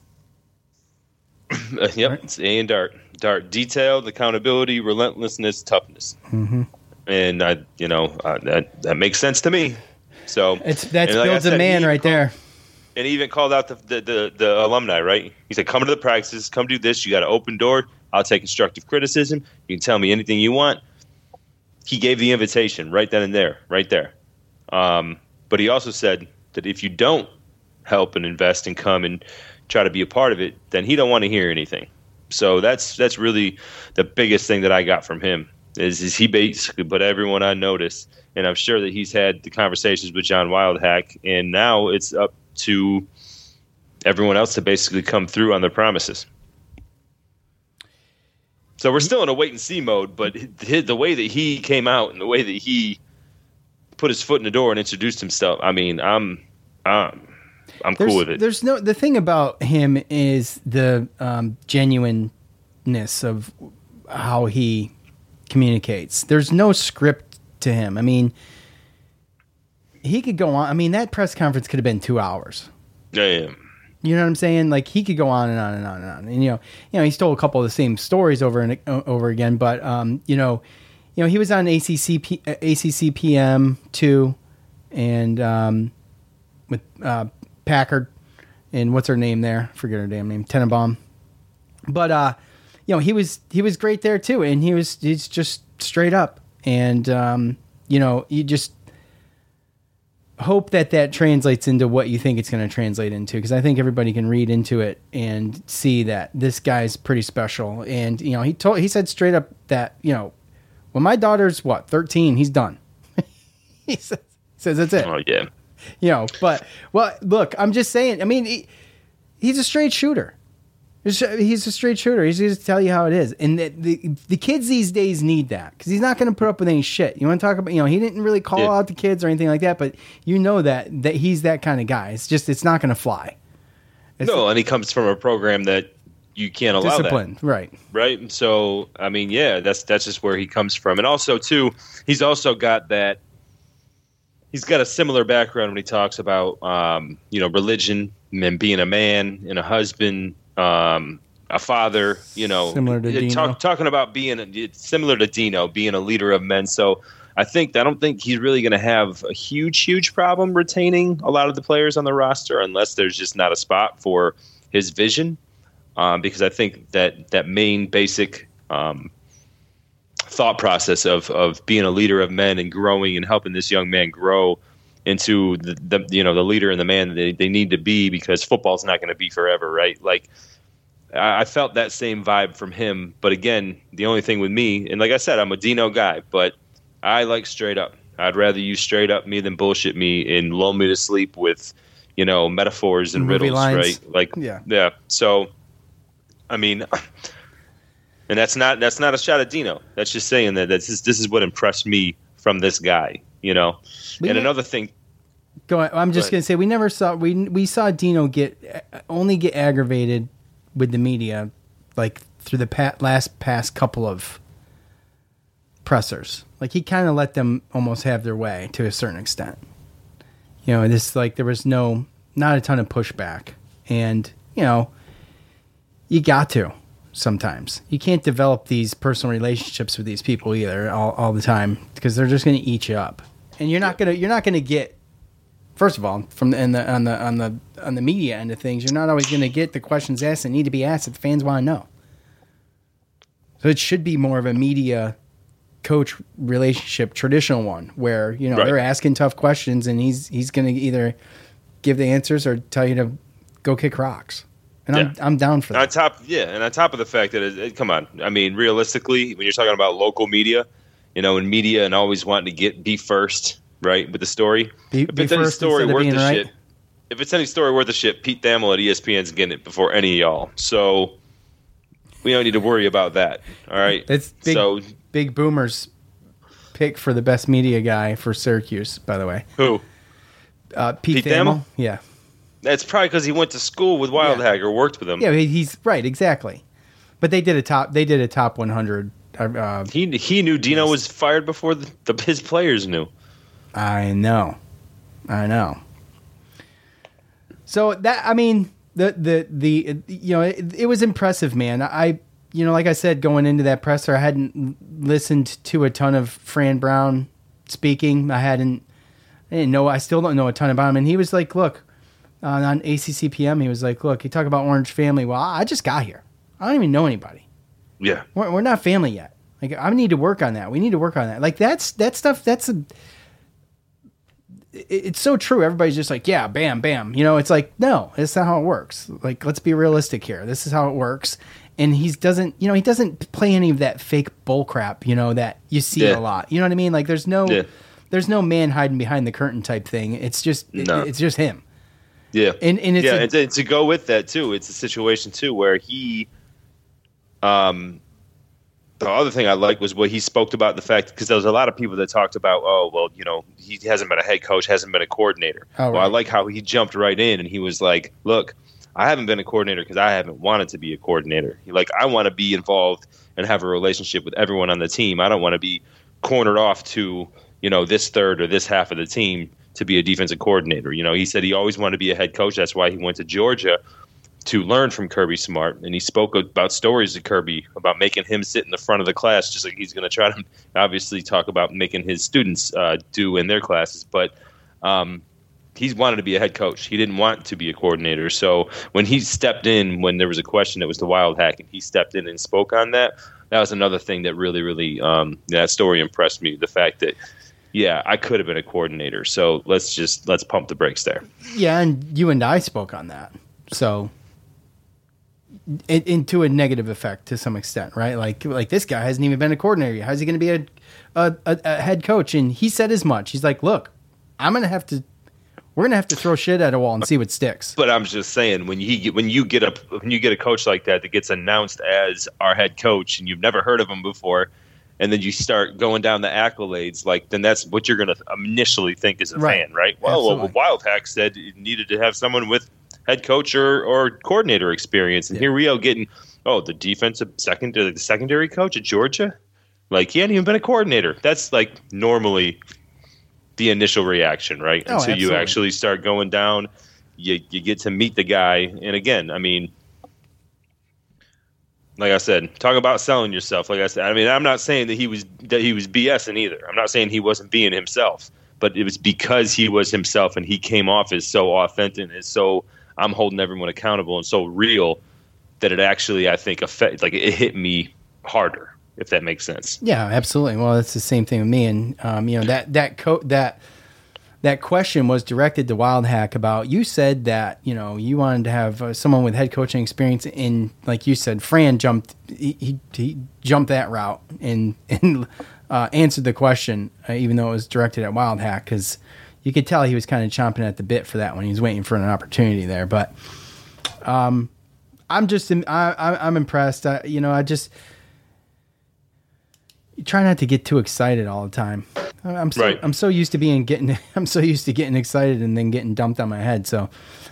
Yep, right. It's A in DART. Detailed, accountability, relentlessness, toughness. Mm-hmm. And that makes sense to me. So that builds a man right there. And he even called out the alumni, right? He said, come to the practices, come do this. You got an open door. I'll take constructive criticism. You can tell me anything you want. He gave the invitation right then and there, right there. But he also said that if you don't help and invest and come and try to be a part of it, then he don't want to hear anything. So that's really the biggest thing that I got from him is he basically put everyone on notice. And I'm sure that he's had the conversations with John Wildhack, and now it's up to everyone else to basically come through on their promises. So we're still in a wait-and-see mode, but the way that he came out and the way that he put his foot in the door and introduced himself, I mean, I'm cool with it. The thing about him is the genuineness of how he communicates. There's no script to him. I mean, he could go on. I mean, that press conference could have been 2 hours. Yeah. You know what I'm saying? Like, he could go on and on and on and on. And he stole a couple of the same stories over and over again. But he was on ACCPM too, and with Packard and what's her name there? Forget her damn name, Tenenbaum. But he was great there too, and he's just straight up, and you just hope that translates into what you think it's going to translate into, because I think everybody can read into it and see that this guy's pretty special. And he said straight up that when my daughter's 13, he's done. he says that's it. Oh yeah. But look, I'm just saying. I mean, he's a straight shooter. He's a straight shooter. He's going to tell you how it is. And the kids these days need that, because he's not going to put up with any shit. You want to talk about, he didn't really call out the kids or anything like that, but that he's that kind of guy. It's not going to fly. And he comes from a program that you can't allow discipline, that. Right. Right. So, I mean, yeah, that's just where he comes from. And also, too, he's also got that. He's got a similar background when he talks about, religion and being a man and a husband. a father, similar to Dino. Talking about being similar to Dino, being a leader of men. So I don't think he's really going to have a huge problem retaining a lot of the players on the roster unless there's just not a spot for his vision. Because I think that main basic thought process of being a leader of men and growing and helping this young man grow into the leader and the man that they need to be, because football's not going to be forever, right? Like, I felt that same vibe from him. But again, the only thing with me, and like I said, I'm a Dino guy, but I like straight up. I'd rather you straight up me than bullshit me and lull me to sleep with, metaphors and movie riddles, lines. right? Like, yeah. So, I mean, and that's not a shot at Dino. That's just saying that this is what impressed me from this guy, Another thing. Go ahead. I'm just going to say we saw Dino only get aggravated with the media, like through the past couple of pressers. Like, he kind of let them almost have their way to a certain extent. This, like, there was not a ton of pushback, and you got to sometimes. You can't develop these personal relationships with these people either all the time, because they're just going to eat you up, and you're not going to get. First of all, from on the media end of things, you're not always going to get the questions asked that need to be asked that the fans want to know. So it should be more of a media coach relationship, traditional one, where right. They're asking tough questions, and he's going to either give the answers or tell you to go kick rocks. And I'm down for that. On top of the fact that come on, I mean, realistically, when you're talking about local media, in media and always wanting to be first. Right, with the story. If it's any story worth the shit, if it's any story worth the shit, Pete Thamel at ESPN's getting it before any of y'all. So we don't need to worry about that. All right. It's big Boomer's pick for the best media guy for Syracuse, by the way. Who? Pete Thamel? Yeah. That's probably because he went to school with Wildhack or worked with him. Yeah, he's right, exactly. But they did a top 100. He knew Dino was fired before his players knew. I know. So that, I mean, it was impressive, man. Like I said, going into that presser, I hadn't listened to a ton of Fran Brown speaking. I still don't know a ton about him. And he was like, look, on ACCPM, he was like, look, you talk about Orange family. Well, I just got here. I don't even know anybody. Yeah. We're not family yet. Like, I need to work on that. We need to work on that. Like, that stuff, it's so true. Everybody's just like, yeah, bam, bam. It's like, no, that's not how it works. Like, let's be realistic here. This is how it works. And he doesn't play any of that fake bull crap, that you see a lot. You know what I mean? Like, there's no man hiding behind the curtain type thing. It's just, it's just him. Yeah. And and to go with that too, it's a situation too where he, the other thing I liked was what he spoke about, the fact, because there was a lot of people that talked about, he hasn't been a head coach, hasn't been a coordinator. Oh, right. Well, I like how he jumped right in and he was like, look, I haven't been a coordinator because I haven't wanted to be a coordinator. I want to be involved and have a relationship with everyone on the team. I don't want to be cornered off to, this third or this half of the team to be a defensive coordinator. He said he always wanted to be a head coach. That's why he went to Georgia to learn from Kirby Smart, and he spoke about stories to Kirby about making him sit in the front of the class, just like he's going to try to obviously talk about making his students do in their classes. But he's wanted to be a head coach. He didn't want to be a coordinator. So when he stepped in, when there was a question that was the Wildhack, and he stepped in and spoke on that, that was another thing that really, really, that story impressed me. The fact that, I could have been a coordinator. So let's pump the brakes there. Yeah, and you and I spoke on that. So into a negative effect to some extent, right? Like this guy hasn't even been a coordinator yet. How's he going to be a head coach? And he said as much. He's like, look, we're going to have to throw shit at a wall and see what sticks. But I'm just saying, when you get a coach like that gets announced as our head coach and you've never heard of him before, and then you start going down the accolades, then that's what you're going to initially think as a fan, right? Well, Wildhack said it needed to have someone with head coach or coordinator experience, and here we are getting the defensive secondary coach at Georgia. Like, he hadn't even been a coordinator. That's normally the initial reaction, right? Until you actually start going down, you get to meet the guy. And again, I mean, like I said, talk about selling yourself. Like I said, I mean, I'm not saying that he was BSing either. I'm not saying he wasn't being himself, but it was because he was himself and he came off as so authentic and so I'm holding everyone accountable and so real that it actually, I think, it hit me harder, if that makes sense. Yeah, absolutely. Well, that's the same thing with me. And that question was directed to Wild Hack about, you said that, you wanted to have someone with head coaching experience in, like you said, Fran jumped that route and answered the question, even though it was directed at Wild Hack, because you could tell he was kind of chomping at the bit for that one. He was waiting for an opportunity there, but I'm impressed. You try not to get too excited all the time. I'm so used to getting excited and then getting dumped on my head. So,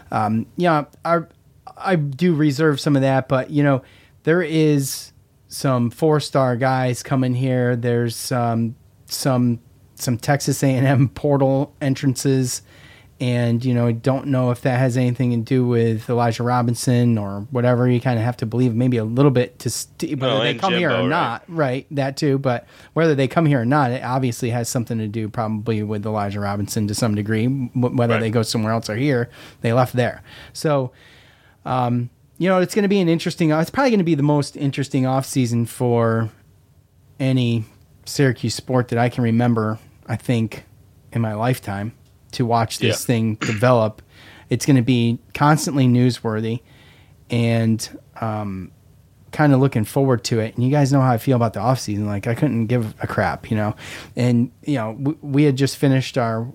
I do reserve some of that, but there is some 4-star guys coming here. There's some Texas A&M portal entrances, and don't know if that has anything to do with Elijah Robinson or whatever. You kind of have to believe maybe a little bit whether they come here or not, right? That too, but whether they come here or not, it obviously has something to do probably with Elijah Robinson to some degree. Whether they go somewhere else or here, they left there. So, it's going to be it's probably going to be the most interesting offseason for any Syracuse sport that I can remember, I think, in my lifetime, to watch this thing develop. It's going to be constantly newsworthy and kind of looking forward to it. And you guys know how I feel about the offseason. Like, I couldn't give a crap, And, we had just finished our,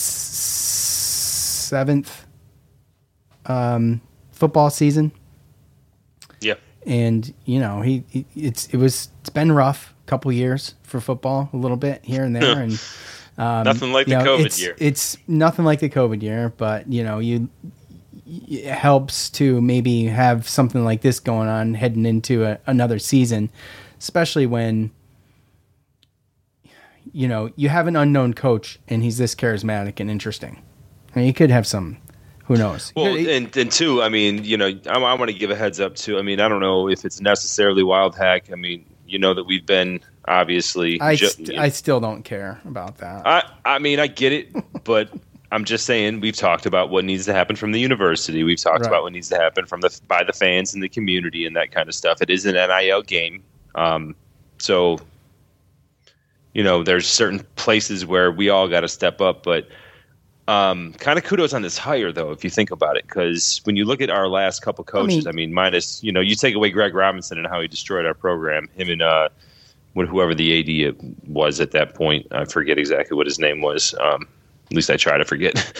7th football season. Yeah. And, it's been rough a couple years for football, a little bit here and there. And nothing like the COVID year. It's nothing like the COVID year, but it helps to maybe have something like this going on heading into another season, especially when you have an unknown coach and he's this charismatic and interesting. I mean, you could have some. Who knows? Well, and two, I mean, I want to give a heads up too. I mean, I don't know if it's necessarily Wild Hack. I mean, that we've been obviously. I still don't care about that. I mean, I get it, but I'm just saying we've talked about what needs to happen from the university. We've talked about what needs to happen by the fans and the community and that kind of stuff. It is an NIL game, so there's certain places where we all got to step up, but. Kind of kudos on this hire, though, if you think about it, because when you look at our last couple coaches, I mean minus, you take away Greg Robinson and how he destroyed our program, him and whoever the AD was at that point, I forget exactly what his name was. At least I try to forget.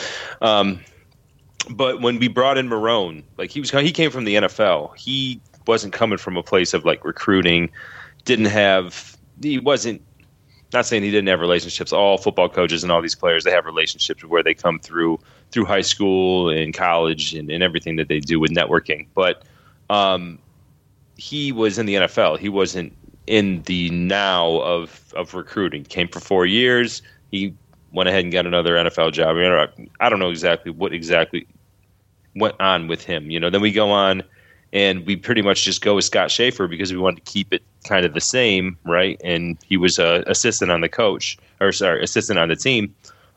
But when we brought in Marone, like he came from the NFL. He wasn't coming from a place of like recruiting. He wasn't. Not saying he didn't have relationships. All football coaches and all these players, they have relationships where they come through high school and college and everything that they do with networking. But he was in the NFL. He wasn't in the now of recruiting. Came for 4 years. He went ahead and got another NFL job. I don't know exactly what went on with him. Then we go on and we pretty much just go with Scott Schaefer because we wanted to keep it kind of the same, right? And he was assistant on the team.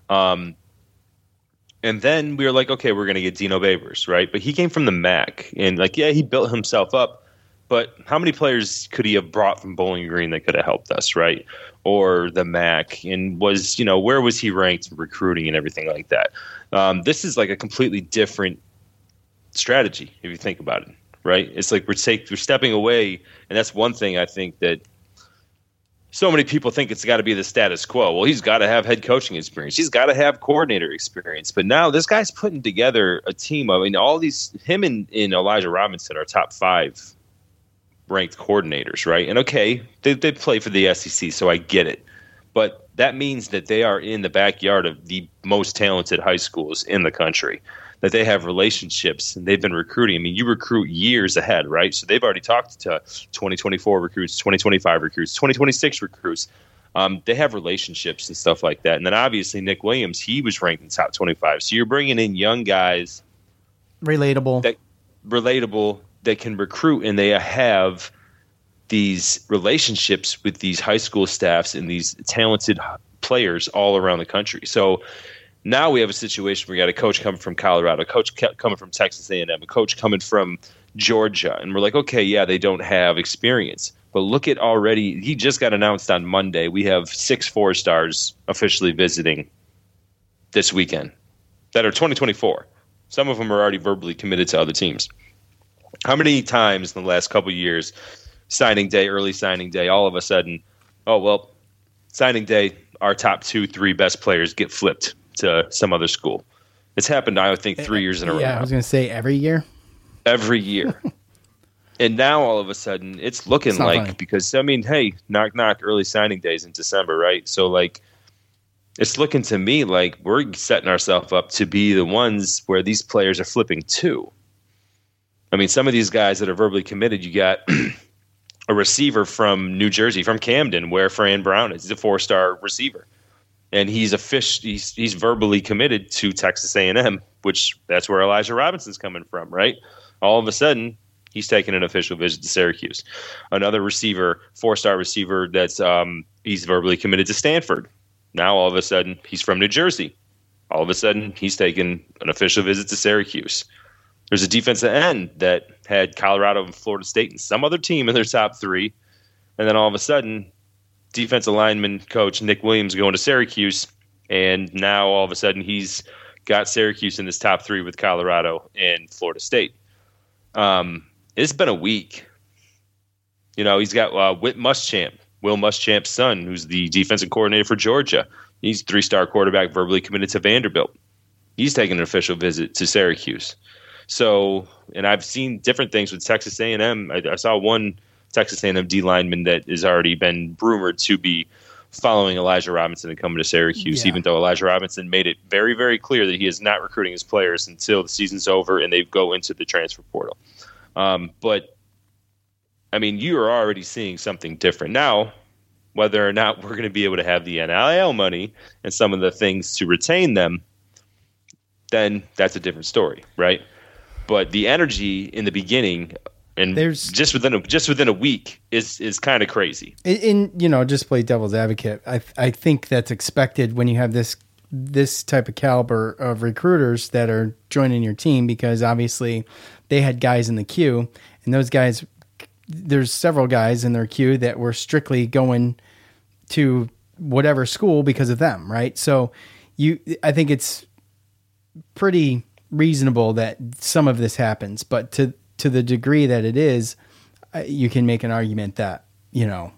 And then we were like, okay, we're going to get Dino Babers, right? But he came from the MAC, and he built himself up. But how many players could he have brought from Bowling Green that could have helped us, right? Or the MAC, and where was he ranked in recruiting and everything like that? This is like a completely different strategy if you think about it. Right, it's like we're stepping away, and that's one thing I think that so many people think it's got to be the status quo. Well, he's got to have head coaching experience, he's got to have coordinator experience, but now this guy's putting together a team. I mean, all these him and Elijah Robinson are top 5 ranked coordinators, right? And okay, they play for the SEC, so I get it, but that means that they are in the backyard of the most talented high schools in the country. That they have relationships and they've been recruiting. I mean, you recruit years ahead, right? So they've already talked to 2024 recruits, 2025 recruits, 2026 recruits. They have relationships and stuff like that. And then obviously Nick Williams, he was ranked in the top 25. So you're bringing in young guys. Relatable, that can recruit, and they have these relationships with these high school staffs and these talented players all around the country. So now we have a situation where we got a coach coming from Colorado, a coach coming from Texas A&M, a coach coming from Georgia, and we're like, okay, yeah, they don't have experience. But look at already, he just got announced on Monday. We have 6 4-stars officially visiting this weekend that are 2024. Some of them are already verbally committed to other teams. How many times in the last couple of years, signing day, early signing day, all of a sudden, oh, well, signing day, our top 2-3 best players get flipped to some other school. It's happened, I would think, 3 years in a row. Yeah, I was going to say every year. Every year. And now all of a sudden it's looking like funny. Because, I mean, hey, knock, early signing days in December, right? So, like, it's looking to me like we're setting ourselves up to be the ones where these players are flipping too. I mean, some of these guys that are verbally committed, you got a receiver from New Jersey, from Camden, where Fran Brown is. He's a 4-star receiver. And he's he's verbally committed to Texas A&M, which that's where Elijah Robinson's coming from, right? All of a sudden, he's taking an official visit to Syracuse. Another receiver, 4-star receiver, that's he's verbally committed to Stanford. Now, all of a sudden, he's from New Jersey. All of a sudden, he's taking an official visit to Syracuse. There's a defensive end that had Colorado and Florida State and some other team in their top 3. And then all of a sudden, defensive lineman coach Nick Williams going to Syracuse. And now, all of a sudden, he's got Syracuse in his top 3 with Colorado and Florida State. It's been a week. You know, he's got Will Muschamp's son, who's the defensive coordinator for Georgia. He's a 3-star quarterback, verbally committed to Vanderbilt. He's taking an official visit to Syracuse. So, and I've seen different things with Texas A&M. I saw one Texas A&M D lineman that has already been rumored to be following Elijah Robinson and coming to Syracuse, even though Elijah Robinson made it very, very clear that he is not recruiting his players until the season's over and they go into the transfer portal. But, I mean, you are already seeing something different. Now, whether or not we're going to be able to have the NIL money and some of the things to retain them, then that's a different story, right? But the energy in the beginning and there's just within a week is kind of crazy. And you know, just play devil's advocate. I think that's expected when you have this type of caliber of recruiters that are joining your team, because obviously they had guys in the queue, and those guys, there's several guys in their queue that were strictly going to whatever school because of them, right? So I think it's pretty reasonable that some of this happens, but to the degree that it is, you can make an argument that, you know,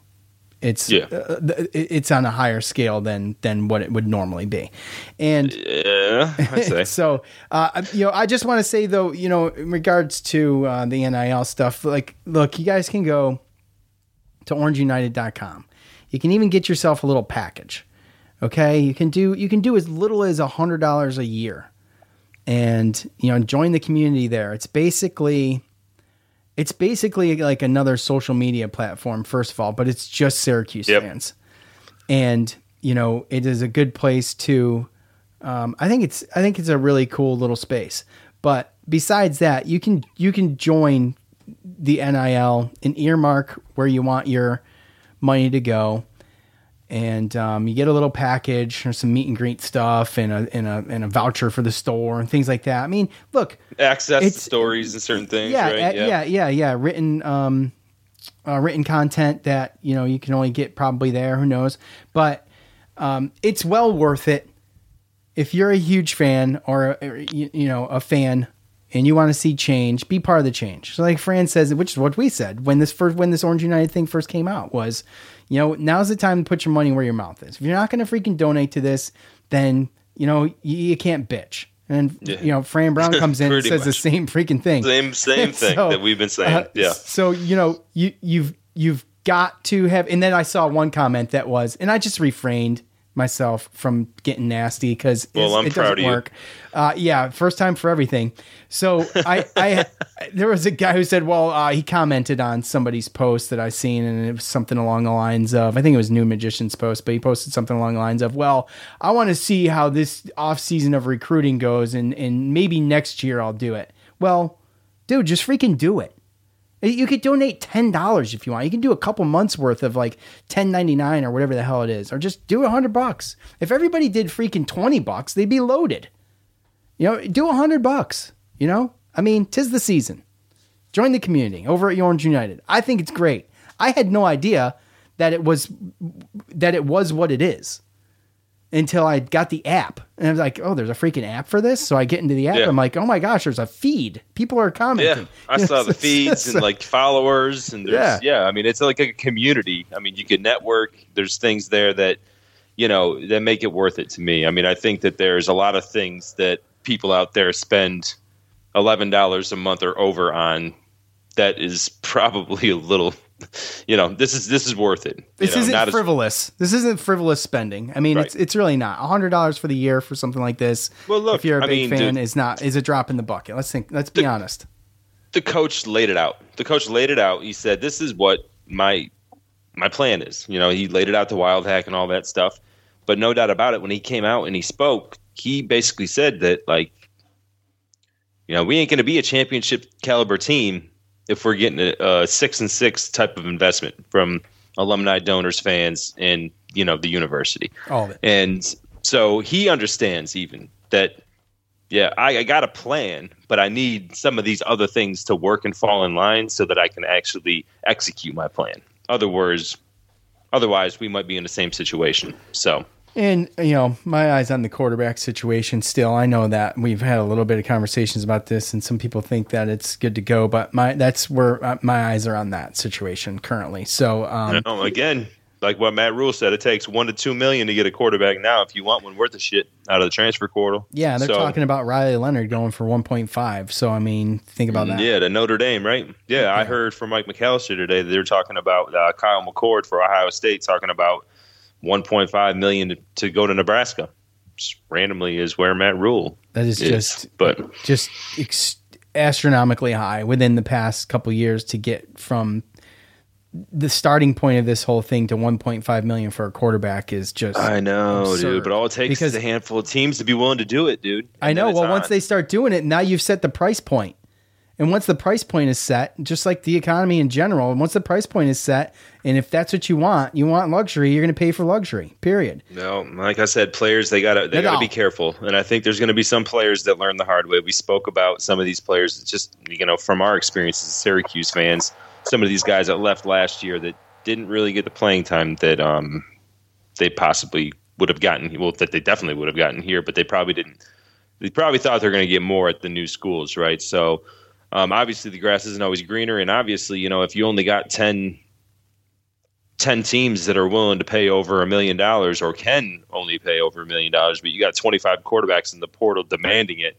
it's on a higher scale than what it would normally be. And I'd say. So, you know, I just want to say though, you know, in regards to the NIL stuff, like, look, you guys can go to orangeunited.com. You can even get yourself a little package. Okay. You can do as little as $100 a year and, you know, join the community there. It's basically like another social media platform, first of all, but it's just Syracuse fans. And, you know, it is a good place to, I think it's a really cool little space. But besides that, you can join the NIL and earmark where you want your money to go. And you get a little package or some meet and greet stuff and a voucher for the store and things like that. I mean, look, access to stories and certain things. Yeah. Written content that, you know, you can only get probably there. Who knows? But it's well worth it if you're a huge fan or you know, a fan and you want to see change. Be part of the change. So, like Fran says, which is what we said when this Orange United thing first came out, was, you know, now's the time to put your money where your mouth is. If you're not going to freaking donate to this, then, you know, you can't bitch. And, you know, Fran Brown comes in and says the same freaking thing. Same thing that we've been saying. So, you know, you've got to have, and then I saw one comment that was, and I just refrained myself from getting nasty because it doesn't work. First time for everything. So I there was a guy who said, well, he commented on somebody's post that I seen, and it was something along the lines of, I think it was New Magician's post, but he posted something along the lines of, well, I want to see how this off season of recruiting goes, and maybe next year I'll do it. Well, dude, just freaking do it. You could donate $10 if you want. You can do a couple months worth of like $10.99 or whatever the hell it is, or just do $100. If everybody did freaking $20, they'd be loaded. You know, do $100. You know, I mean, 'tis the season. Join the community over at Orange United. I think it's great. I had no idea that it was what it is until I got the app. And I was like, oh, there's a freaking app for this? So I get into the app. Yeah. I'm like, oh my gosh, there's a feed. People are commenting. Yeah, I saw the feeds and like followers. And there's, I mean, it's like a community. I mean, you can network. There's things there that, you know, that make it worth it to me. I mean, I think that there's a lot of things that people out there spend $11 a month or over on that is probably a little, you know, this is worth it. This isn't frivolous. This isn't frivolous spending. I mean, right. It's really not. $100 for the year for something like this. Well, look, if you're a big fan, is a drop in the bucket. Let's be honest. The coach laid it out. He said, "This is what my plan is." You know, he laid it out to Wild Hack and all that stuff. But no doubt about it, when he came out and he spoke, he basically said that, like, you know, we ain't going to be a championship caliber team if we're getting a 6-6 type of investment from alumni, donors, fans, and, you know, the university. All of it. And so he understands even that, yeah, I got a plan, but I need some of these other things to work and fall in line so that I can actually execute my plan. Otherwise, we might be in the same situation. So. And, you know, my eyes on the quarterback situation still. I know that we've had a little bit of conversations about this, and some people think that it's good to go, but that's where my eyes are on that situation currently. So, again, like what Matt Rule said, it takes $1 to $2 million to get a quarterback now if you want one worth of shit out of the transfer portal. Yeah, they're talking about Riley Leonard going for 1.5. So, I mean, think about that. Yeah, to Notre Dame, right? Yeah, I heard from Mike McAllister today that they were talking about Kyle McCord for Ohio State, talking about $1.5 million to go to Nebraska. Just randomly is where Matt Rule that is just astronomically high within the past couple of years to get from the starting point of this whole thing to $1.5 million for a quarterback is just I know, absurd. Dude, but all it takes is a handful of teams to be willing to do it, dude. I know. Well, once they start doing it, now you've set the price point. And once the price point is set, just like the economy in general, and once the price point is set, and if that's what you want luxury, you're going to pay for luxury, period. No, like I said, players, they gotta be careful. And I think there's going to be some players that learn the hard way. We spoke about some of these players, just, you know, from our experience as Syracuse fans, some of these guys that left last year that didn't really get the playing time that they possibly would have gotten, well, that they definitely would have gotten here, but they probably didn't. They probably thought they're going to get more at the new schools, right? So, obviously, the grass isn't always greener, and obviously, you know, if you only got 10 teams that are willing to pay over $1 million or can only pay over $1 million, but you got 25 quarterbacks in the portal demanding it,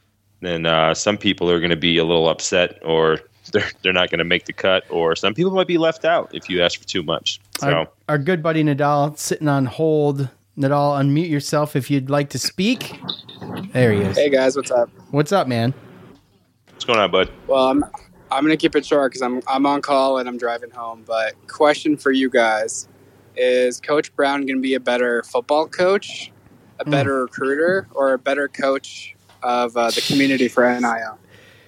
then some people are going to be a little upset, or they're not going to make the cut, or some people might be left out if you ask for too much. So our good buddy Nadal sitting on hold. Nadal, unmute yourself if you'd like to speak. There he is. Hey guys, what's up? What's up, man? What's going on, bud? Well, I'm going to keep it short because I'm on call and I'm driving home. But question for you guys, is Coach Brown going to be a better football coach, a better recruiter, or a better coach of the community for NIL?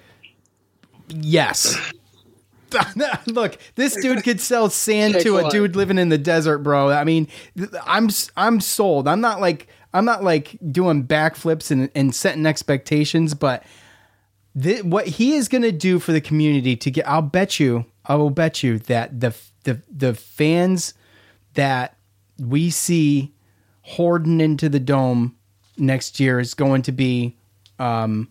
Yes. Look, this dude could sell sand to a dude living in the desert, bro. I mean, I'm sold. I'm not like doing backflips and setting expectations, but what he is going to do for the community to get, I will bet you that the fans that we see hoarding into the dome next year is going to be, we're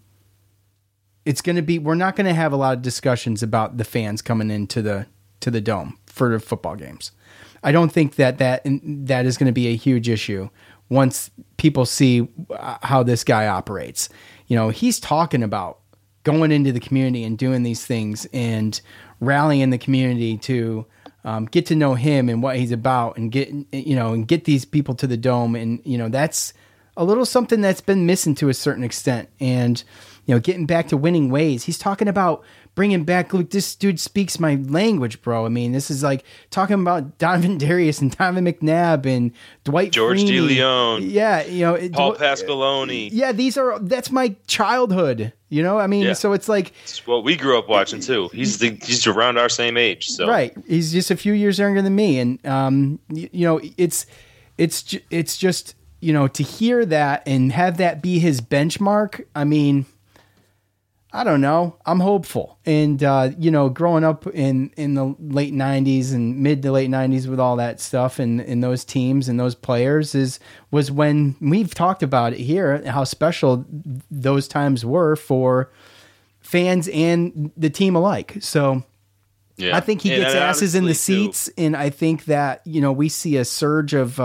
not going to have a lot of discussions about the fans coming into the dome for the football games. I don't think that is going to be a huge issue once people see how this guy operates. You know, he's talking about going into the community and doing these things and rallying the community to get to know him and what he's about, and get these people to the dome. And, you know, that's a little something that's been missing to a certain extent. And, you know, getting back to winning ways, he's talking about bringing back Luke. This dude speaks my language, bro. I mean, this is like talking about Donovan Darius and Donovan McNabb and Dwight George Freeney. DeLeon. Yeah, Paul Pasqualoni. Yeah, that's my childhood. I mean, so it's like it's what we grew up watching too. He's around our same age. So right, he's just a few years younger than me, and it's just to hear that and have that be his benchmark. I mean, I don't know. I'm hopeful. And, growing up in the late 90s and mid to late 90s with all that stuff and those teams and those players was when we've talked about it here, how special those times were for fans and the team alike. So yeah. I think he gets asses in the seats. Too. And I think that, we see a surge of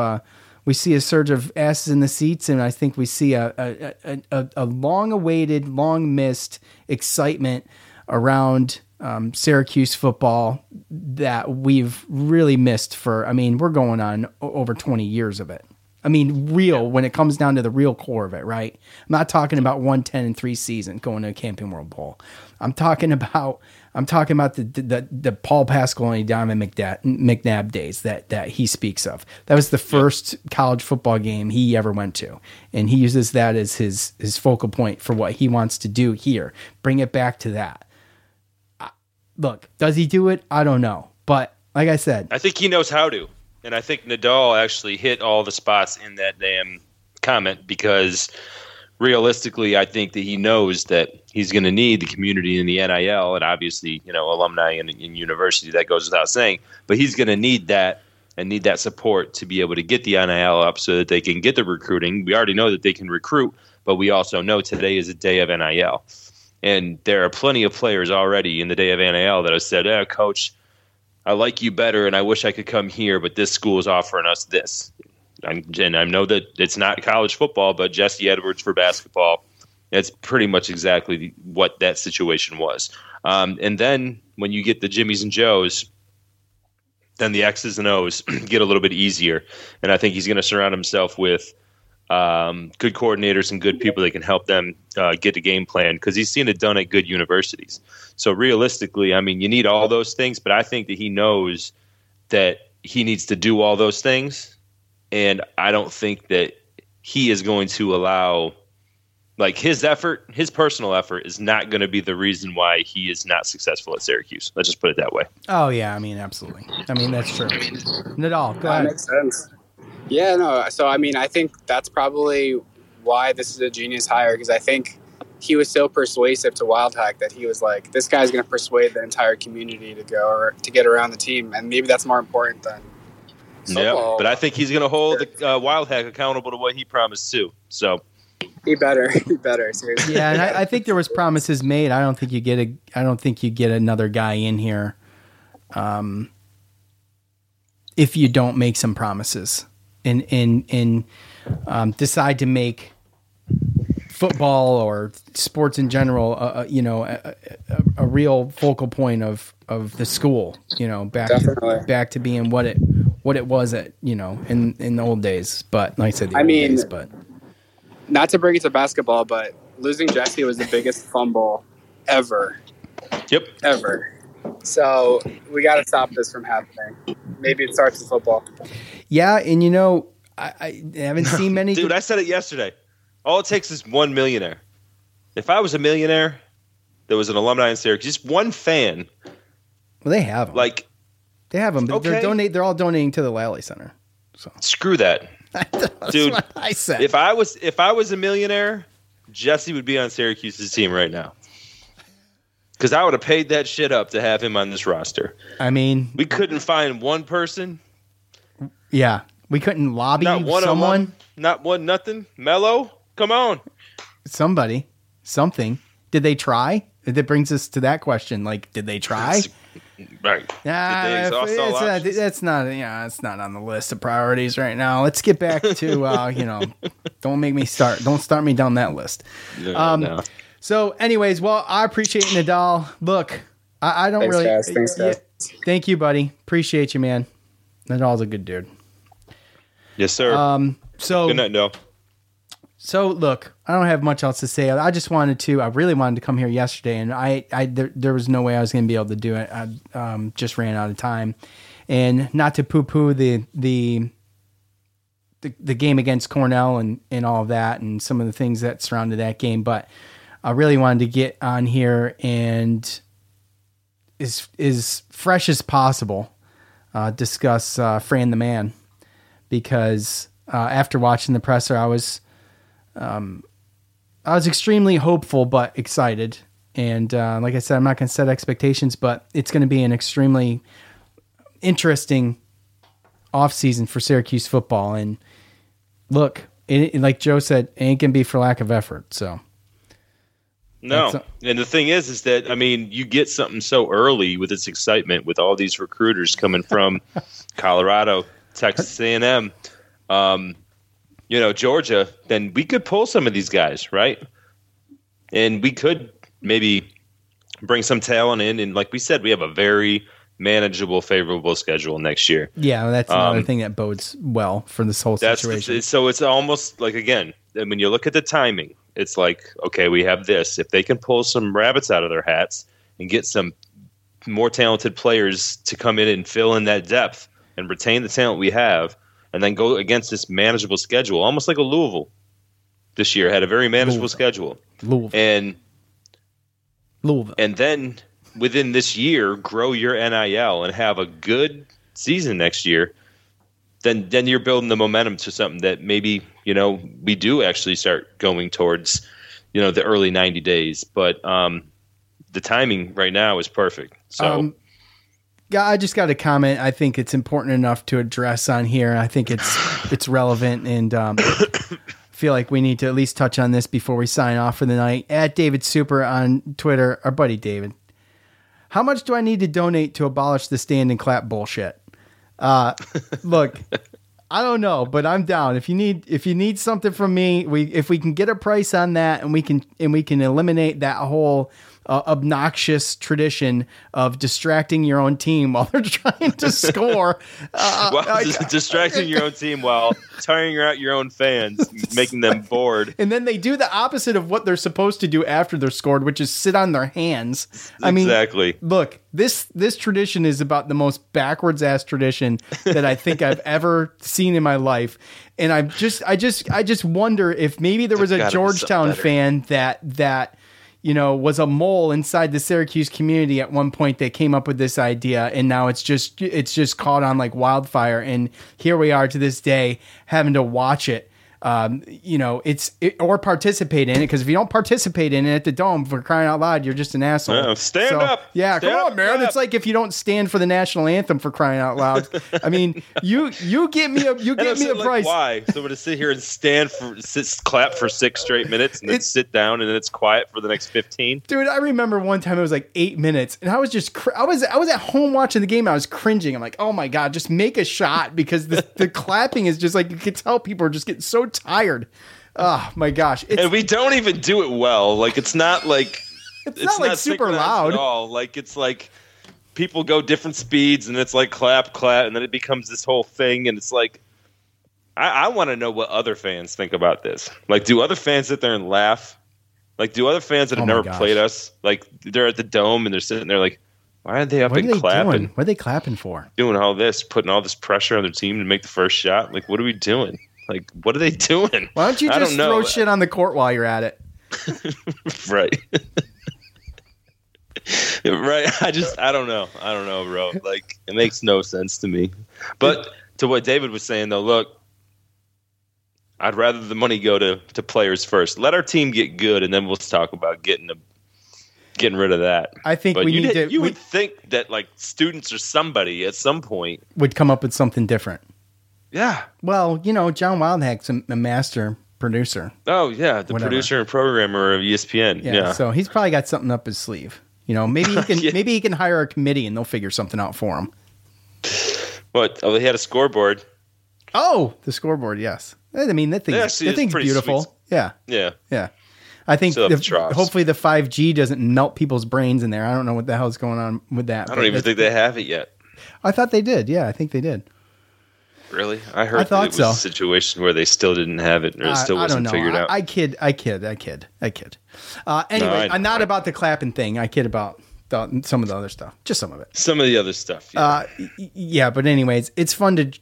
asses in the seats, and I think we see a long-awaited, long-missed excitement around Syracuse football that we've really missed we're going on over 20 years of it. I mean, when it comes down to the real core of it, right? I'm not talking about 1-10-3 season going to a Camping World Bowl. I'm talking about the Paul Pasqualoni, Donovan McNabb days that he speaks of. That was the first college football game he ever went to, and he uses that as his focal point for what he wants to do here. Bring it back to that. Look, does he do it? I don't know, but like I said, I think he knows how to, and I think Nadal actually hit all the spots in that damn comment because. Realistically, I think that he knows that he's going to need the community in the NIL and obviously, alumni in university. That goes without saying. But he's going to need that and need that support to be able to get the NIL up so that they can get the recruiting. We already know that they can recruit, but we also know today is a day of NIL. And there are plenty of players already in the day of NIL that have said, Coach, I like you better and I wish I could come here, but this school is offering us this. And I know that it's not college football, but Jesse Edwards for basketball, that's pretty much exactly what that situation was. And then when you get the Jimmies and Joes, then the X's and O's get a little bit easier. And I think he's going to surround himself with good coordinators and good people that can help them get the game plan because he's seen it done at good universities. So realistically, I mean, you need all those things, but I think that he knows that he needs to do all those things. And I don't think that he is going to allow, his personal effort is not going to be the reason why he is not successful at Syracuse. Let's just put it that way. Oh, yeah. I mean, absolutely. I mean, that's true. Nadal, go ahead. That makes sense. Yeah, no. So, I mean, I think that's probably why this is a genius hire because I think he was so persuasive to Wildhack that he was like, this guy's going to persuade the entire community to go or to get around the team. And maybe that's more important than yeah, but I think he's going to hold the Wildhack accountable to what he promised too. So he better, seriously. Yeah, and I think there was promises made. I don't think you get another guy in here, if you don't make some promises and decide to make football or sports in general, a real focal point of the school. Back to being what it was at in the old days. But like I said, but not to bring it to basketball, but losing Jesse was the biggest fumble ever. Yep, ever. So we got to stop this from happening. Maybe it starts in football. Yeah, and I haven't seen many. Dude, I said it yesterday. All it takes is one millionaire. If I was a millionaire, there was an alumni in Syracuse, just one fan. Well, they have them. They have them. Okay. They're all donating to the Lally Center. So screw that, dude. What I said. If I was a millionaire, Jesse would be on Syracuse's team right now. Because I would have paid that shit up to have him on this roster. I mean, we couldn't find one person. Yeah, we couldn't lobby someone. Not one nothing. Mello, come on. Somebody, something. Did they try? That brings us to that question. Did they try? Right. That's not. It's not on the list of priorities right now. Let's get back to. Don't start me down that list. No. So, anyways, I appreciate Nadal. Look, I don't really. Thanks, guys. Thank you, buddy. Appreciate you, man. Nadal's a good dude. Yes, sir. So good night, no. So look, I don't have much else to say. I really wanted to come here yesterday, and there was no way I was going to be able to do it. I just ran out of time, and not to poo-poo the game against Cornell and all of that, and some of the things that surrounded that game, but I really wanted to get on here and as fresh as possible discuss Fran the Man, because after watching the presser, I was extremely hopeful but excited. And like I said, I'm not going to set expectations, but it's going to be an extremely interesting offseason for Syracuse football. And look, like Joe said, it ain't going to be for lack of effort. So. No. And the thing is that, I mean, you get something so early with its excitement with all these recruiters coming from Colorado, Texas A&M, Georgia, then we could pull some of these guys, right? And we could maybe bring some talent in. And like we said, we have a very manageable, favorable schedule next year. Yeah, that's another thing that bodes well for this whole situation. So it's almost like, again, when you look at the timing, it's like, okay, we have this. If they can pull some rabbits out of their hats and get some more talented players to come in and fill in that depth and retain the talent we have, and then go against this manageable schedule, almost like a Louisville this year had a very manageable schedule. And then within this year, grow your NIL and have a good season next year, then you're building the momentum to something that maybe, we do actually start going towards, the early 90 days. But the timing right now is perfect. So, yeah, I just got a comment. I think it's important enough to address on here. I think it's relevant, and feel like we need to at least touch on this before we sign off for the night. At David Super on Twitter, our buddy David. How much do I need to donate to abolish the stand and clap bullshit? Look, I don't know, but I'm down. If you need something from me, if we can get a price on that, and we can eliminate that whole obnoxious tradition of distracting your own team while they're trying to score. Distracting your own team while tiring out your own fans, making them bored. And then they do the opposite of what they're supposed to do after they're scored, which is sit on their hands. Exactly. Look, this tradition is about the most backwards ass tradition that I think I've ever seen in my life. And I just wonder if maybe there was a Georgetown fan that was a mole inside the Syracuse community at one point that came up with this idea, and now it's just caught on like wildfire. And here we are to this day having to watch it, or participate in it. Because if you don't participate in it at the Dome, for crying out loud, you're just an asshole. Stand up. Yeah, stand come up, on, man. It's like if you don't stand for the national anthem, for crying out loud. I mean, you get me a price. Why? So to sit here and clap for 6 straight minutes and then sit down and then it's quiet for the next 15. Dude, I remember one time it was like 8 minutes, and I was just I was at home watching the game. I was cringing. I'm like, oh my god, just make a shot, because the clapping is just like, you can tell people are just getting so tired. Oh my gosh! And we don't even do it well. Like it's not like super loud at all. Like it's like people go different speeds, and it's like clap, and then it becomes this whole thing. And it's like, I want to know what other fans think about this. Like, do other fans sit there and laugh? Like, do other fans that have never played us, like they're at the Dome and they're sitting there like, why are they up and clapping? What are they clapping for? Doing all this, putting all this pressure on their team to make the first shot. Like, what are we doing? Like, what are they doing? Why don't you just throw shit on the court while you're at it? Right. Right. I don't know, bro. Like, it makes no sense to me. But to what David was saying, though, look, I'd rather the money go to players first. Let our team get good, and then we'll talk about getting rid of that. I think you would think that like students or somebody at some point would come up with something different. Yeah. Well, John Wildhack's a master producer. Oh yeah, producer and programmer of ESPN. Yeah. So he's probably got something up his sleeve. Maybe he can maybe he can hire a committee and they'll figure something out for him. What? Oh, he had a scoreboard. Oh, the scoreboard. Yes. I mean, that thing's beautiful. Sweet. Yeah. Yeah. Yeah. I think hopefully the 5G doesn't melt people's brains in there. I don't know what the hell's going on with that. I don't even think they have it yet. I thought they did. Yeah, I think they did. Really? I heard I thought that it was so. a situation where they still didn't have it, or it still wasn't figured out. I kid. Anyway, I'm not about the clapping thing. I kid about some of the other stuff. Just some of it. Some of the other stuff. Yeah. Yeah, but anyways, it's fun to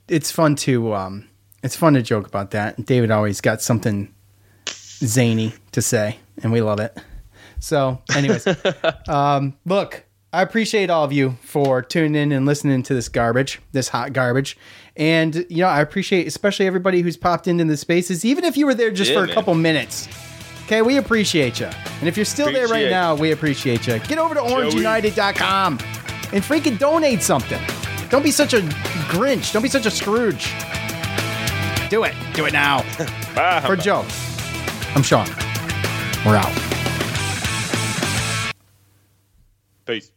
joke about that. David always got something zany to say, and we love it. So, anyways, look, I appreciate all of you for tuning in and listening to this hot garbage. And, I appreciate especially everybody who's popped into the spaces, even if you were there just for a couple minutes. Okay, we appreciate you. And if you're still there right now, we appreciate you. Get over to orangeunited.com and freaking donate something. Don't be such a Grinch. Don't be such a Scrooge. Do it. Do it now. For Joe, I'm Sean. We're out. Peace.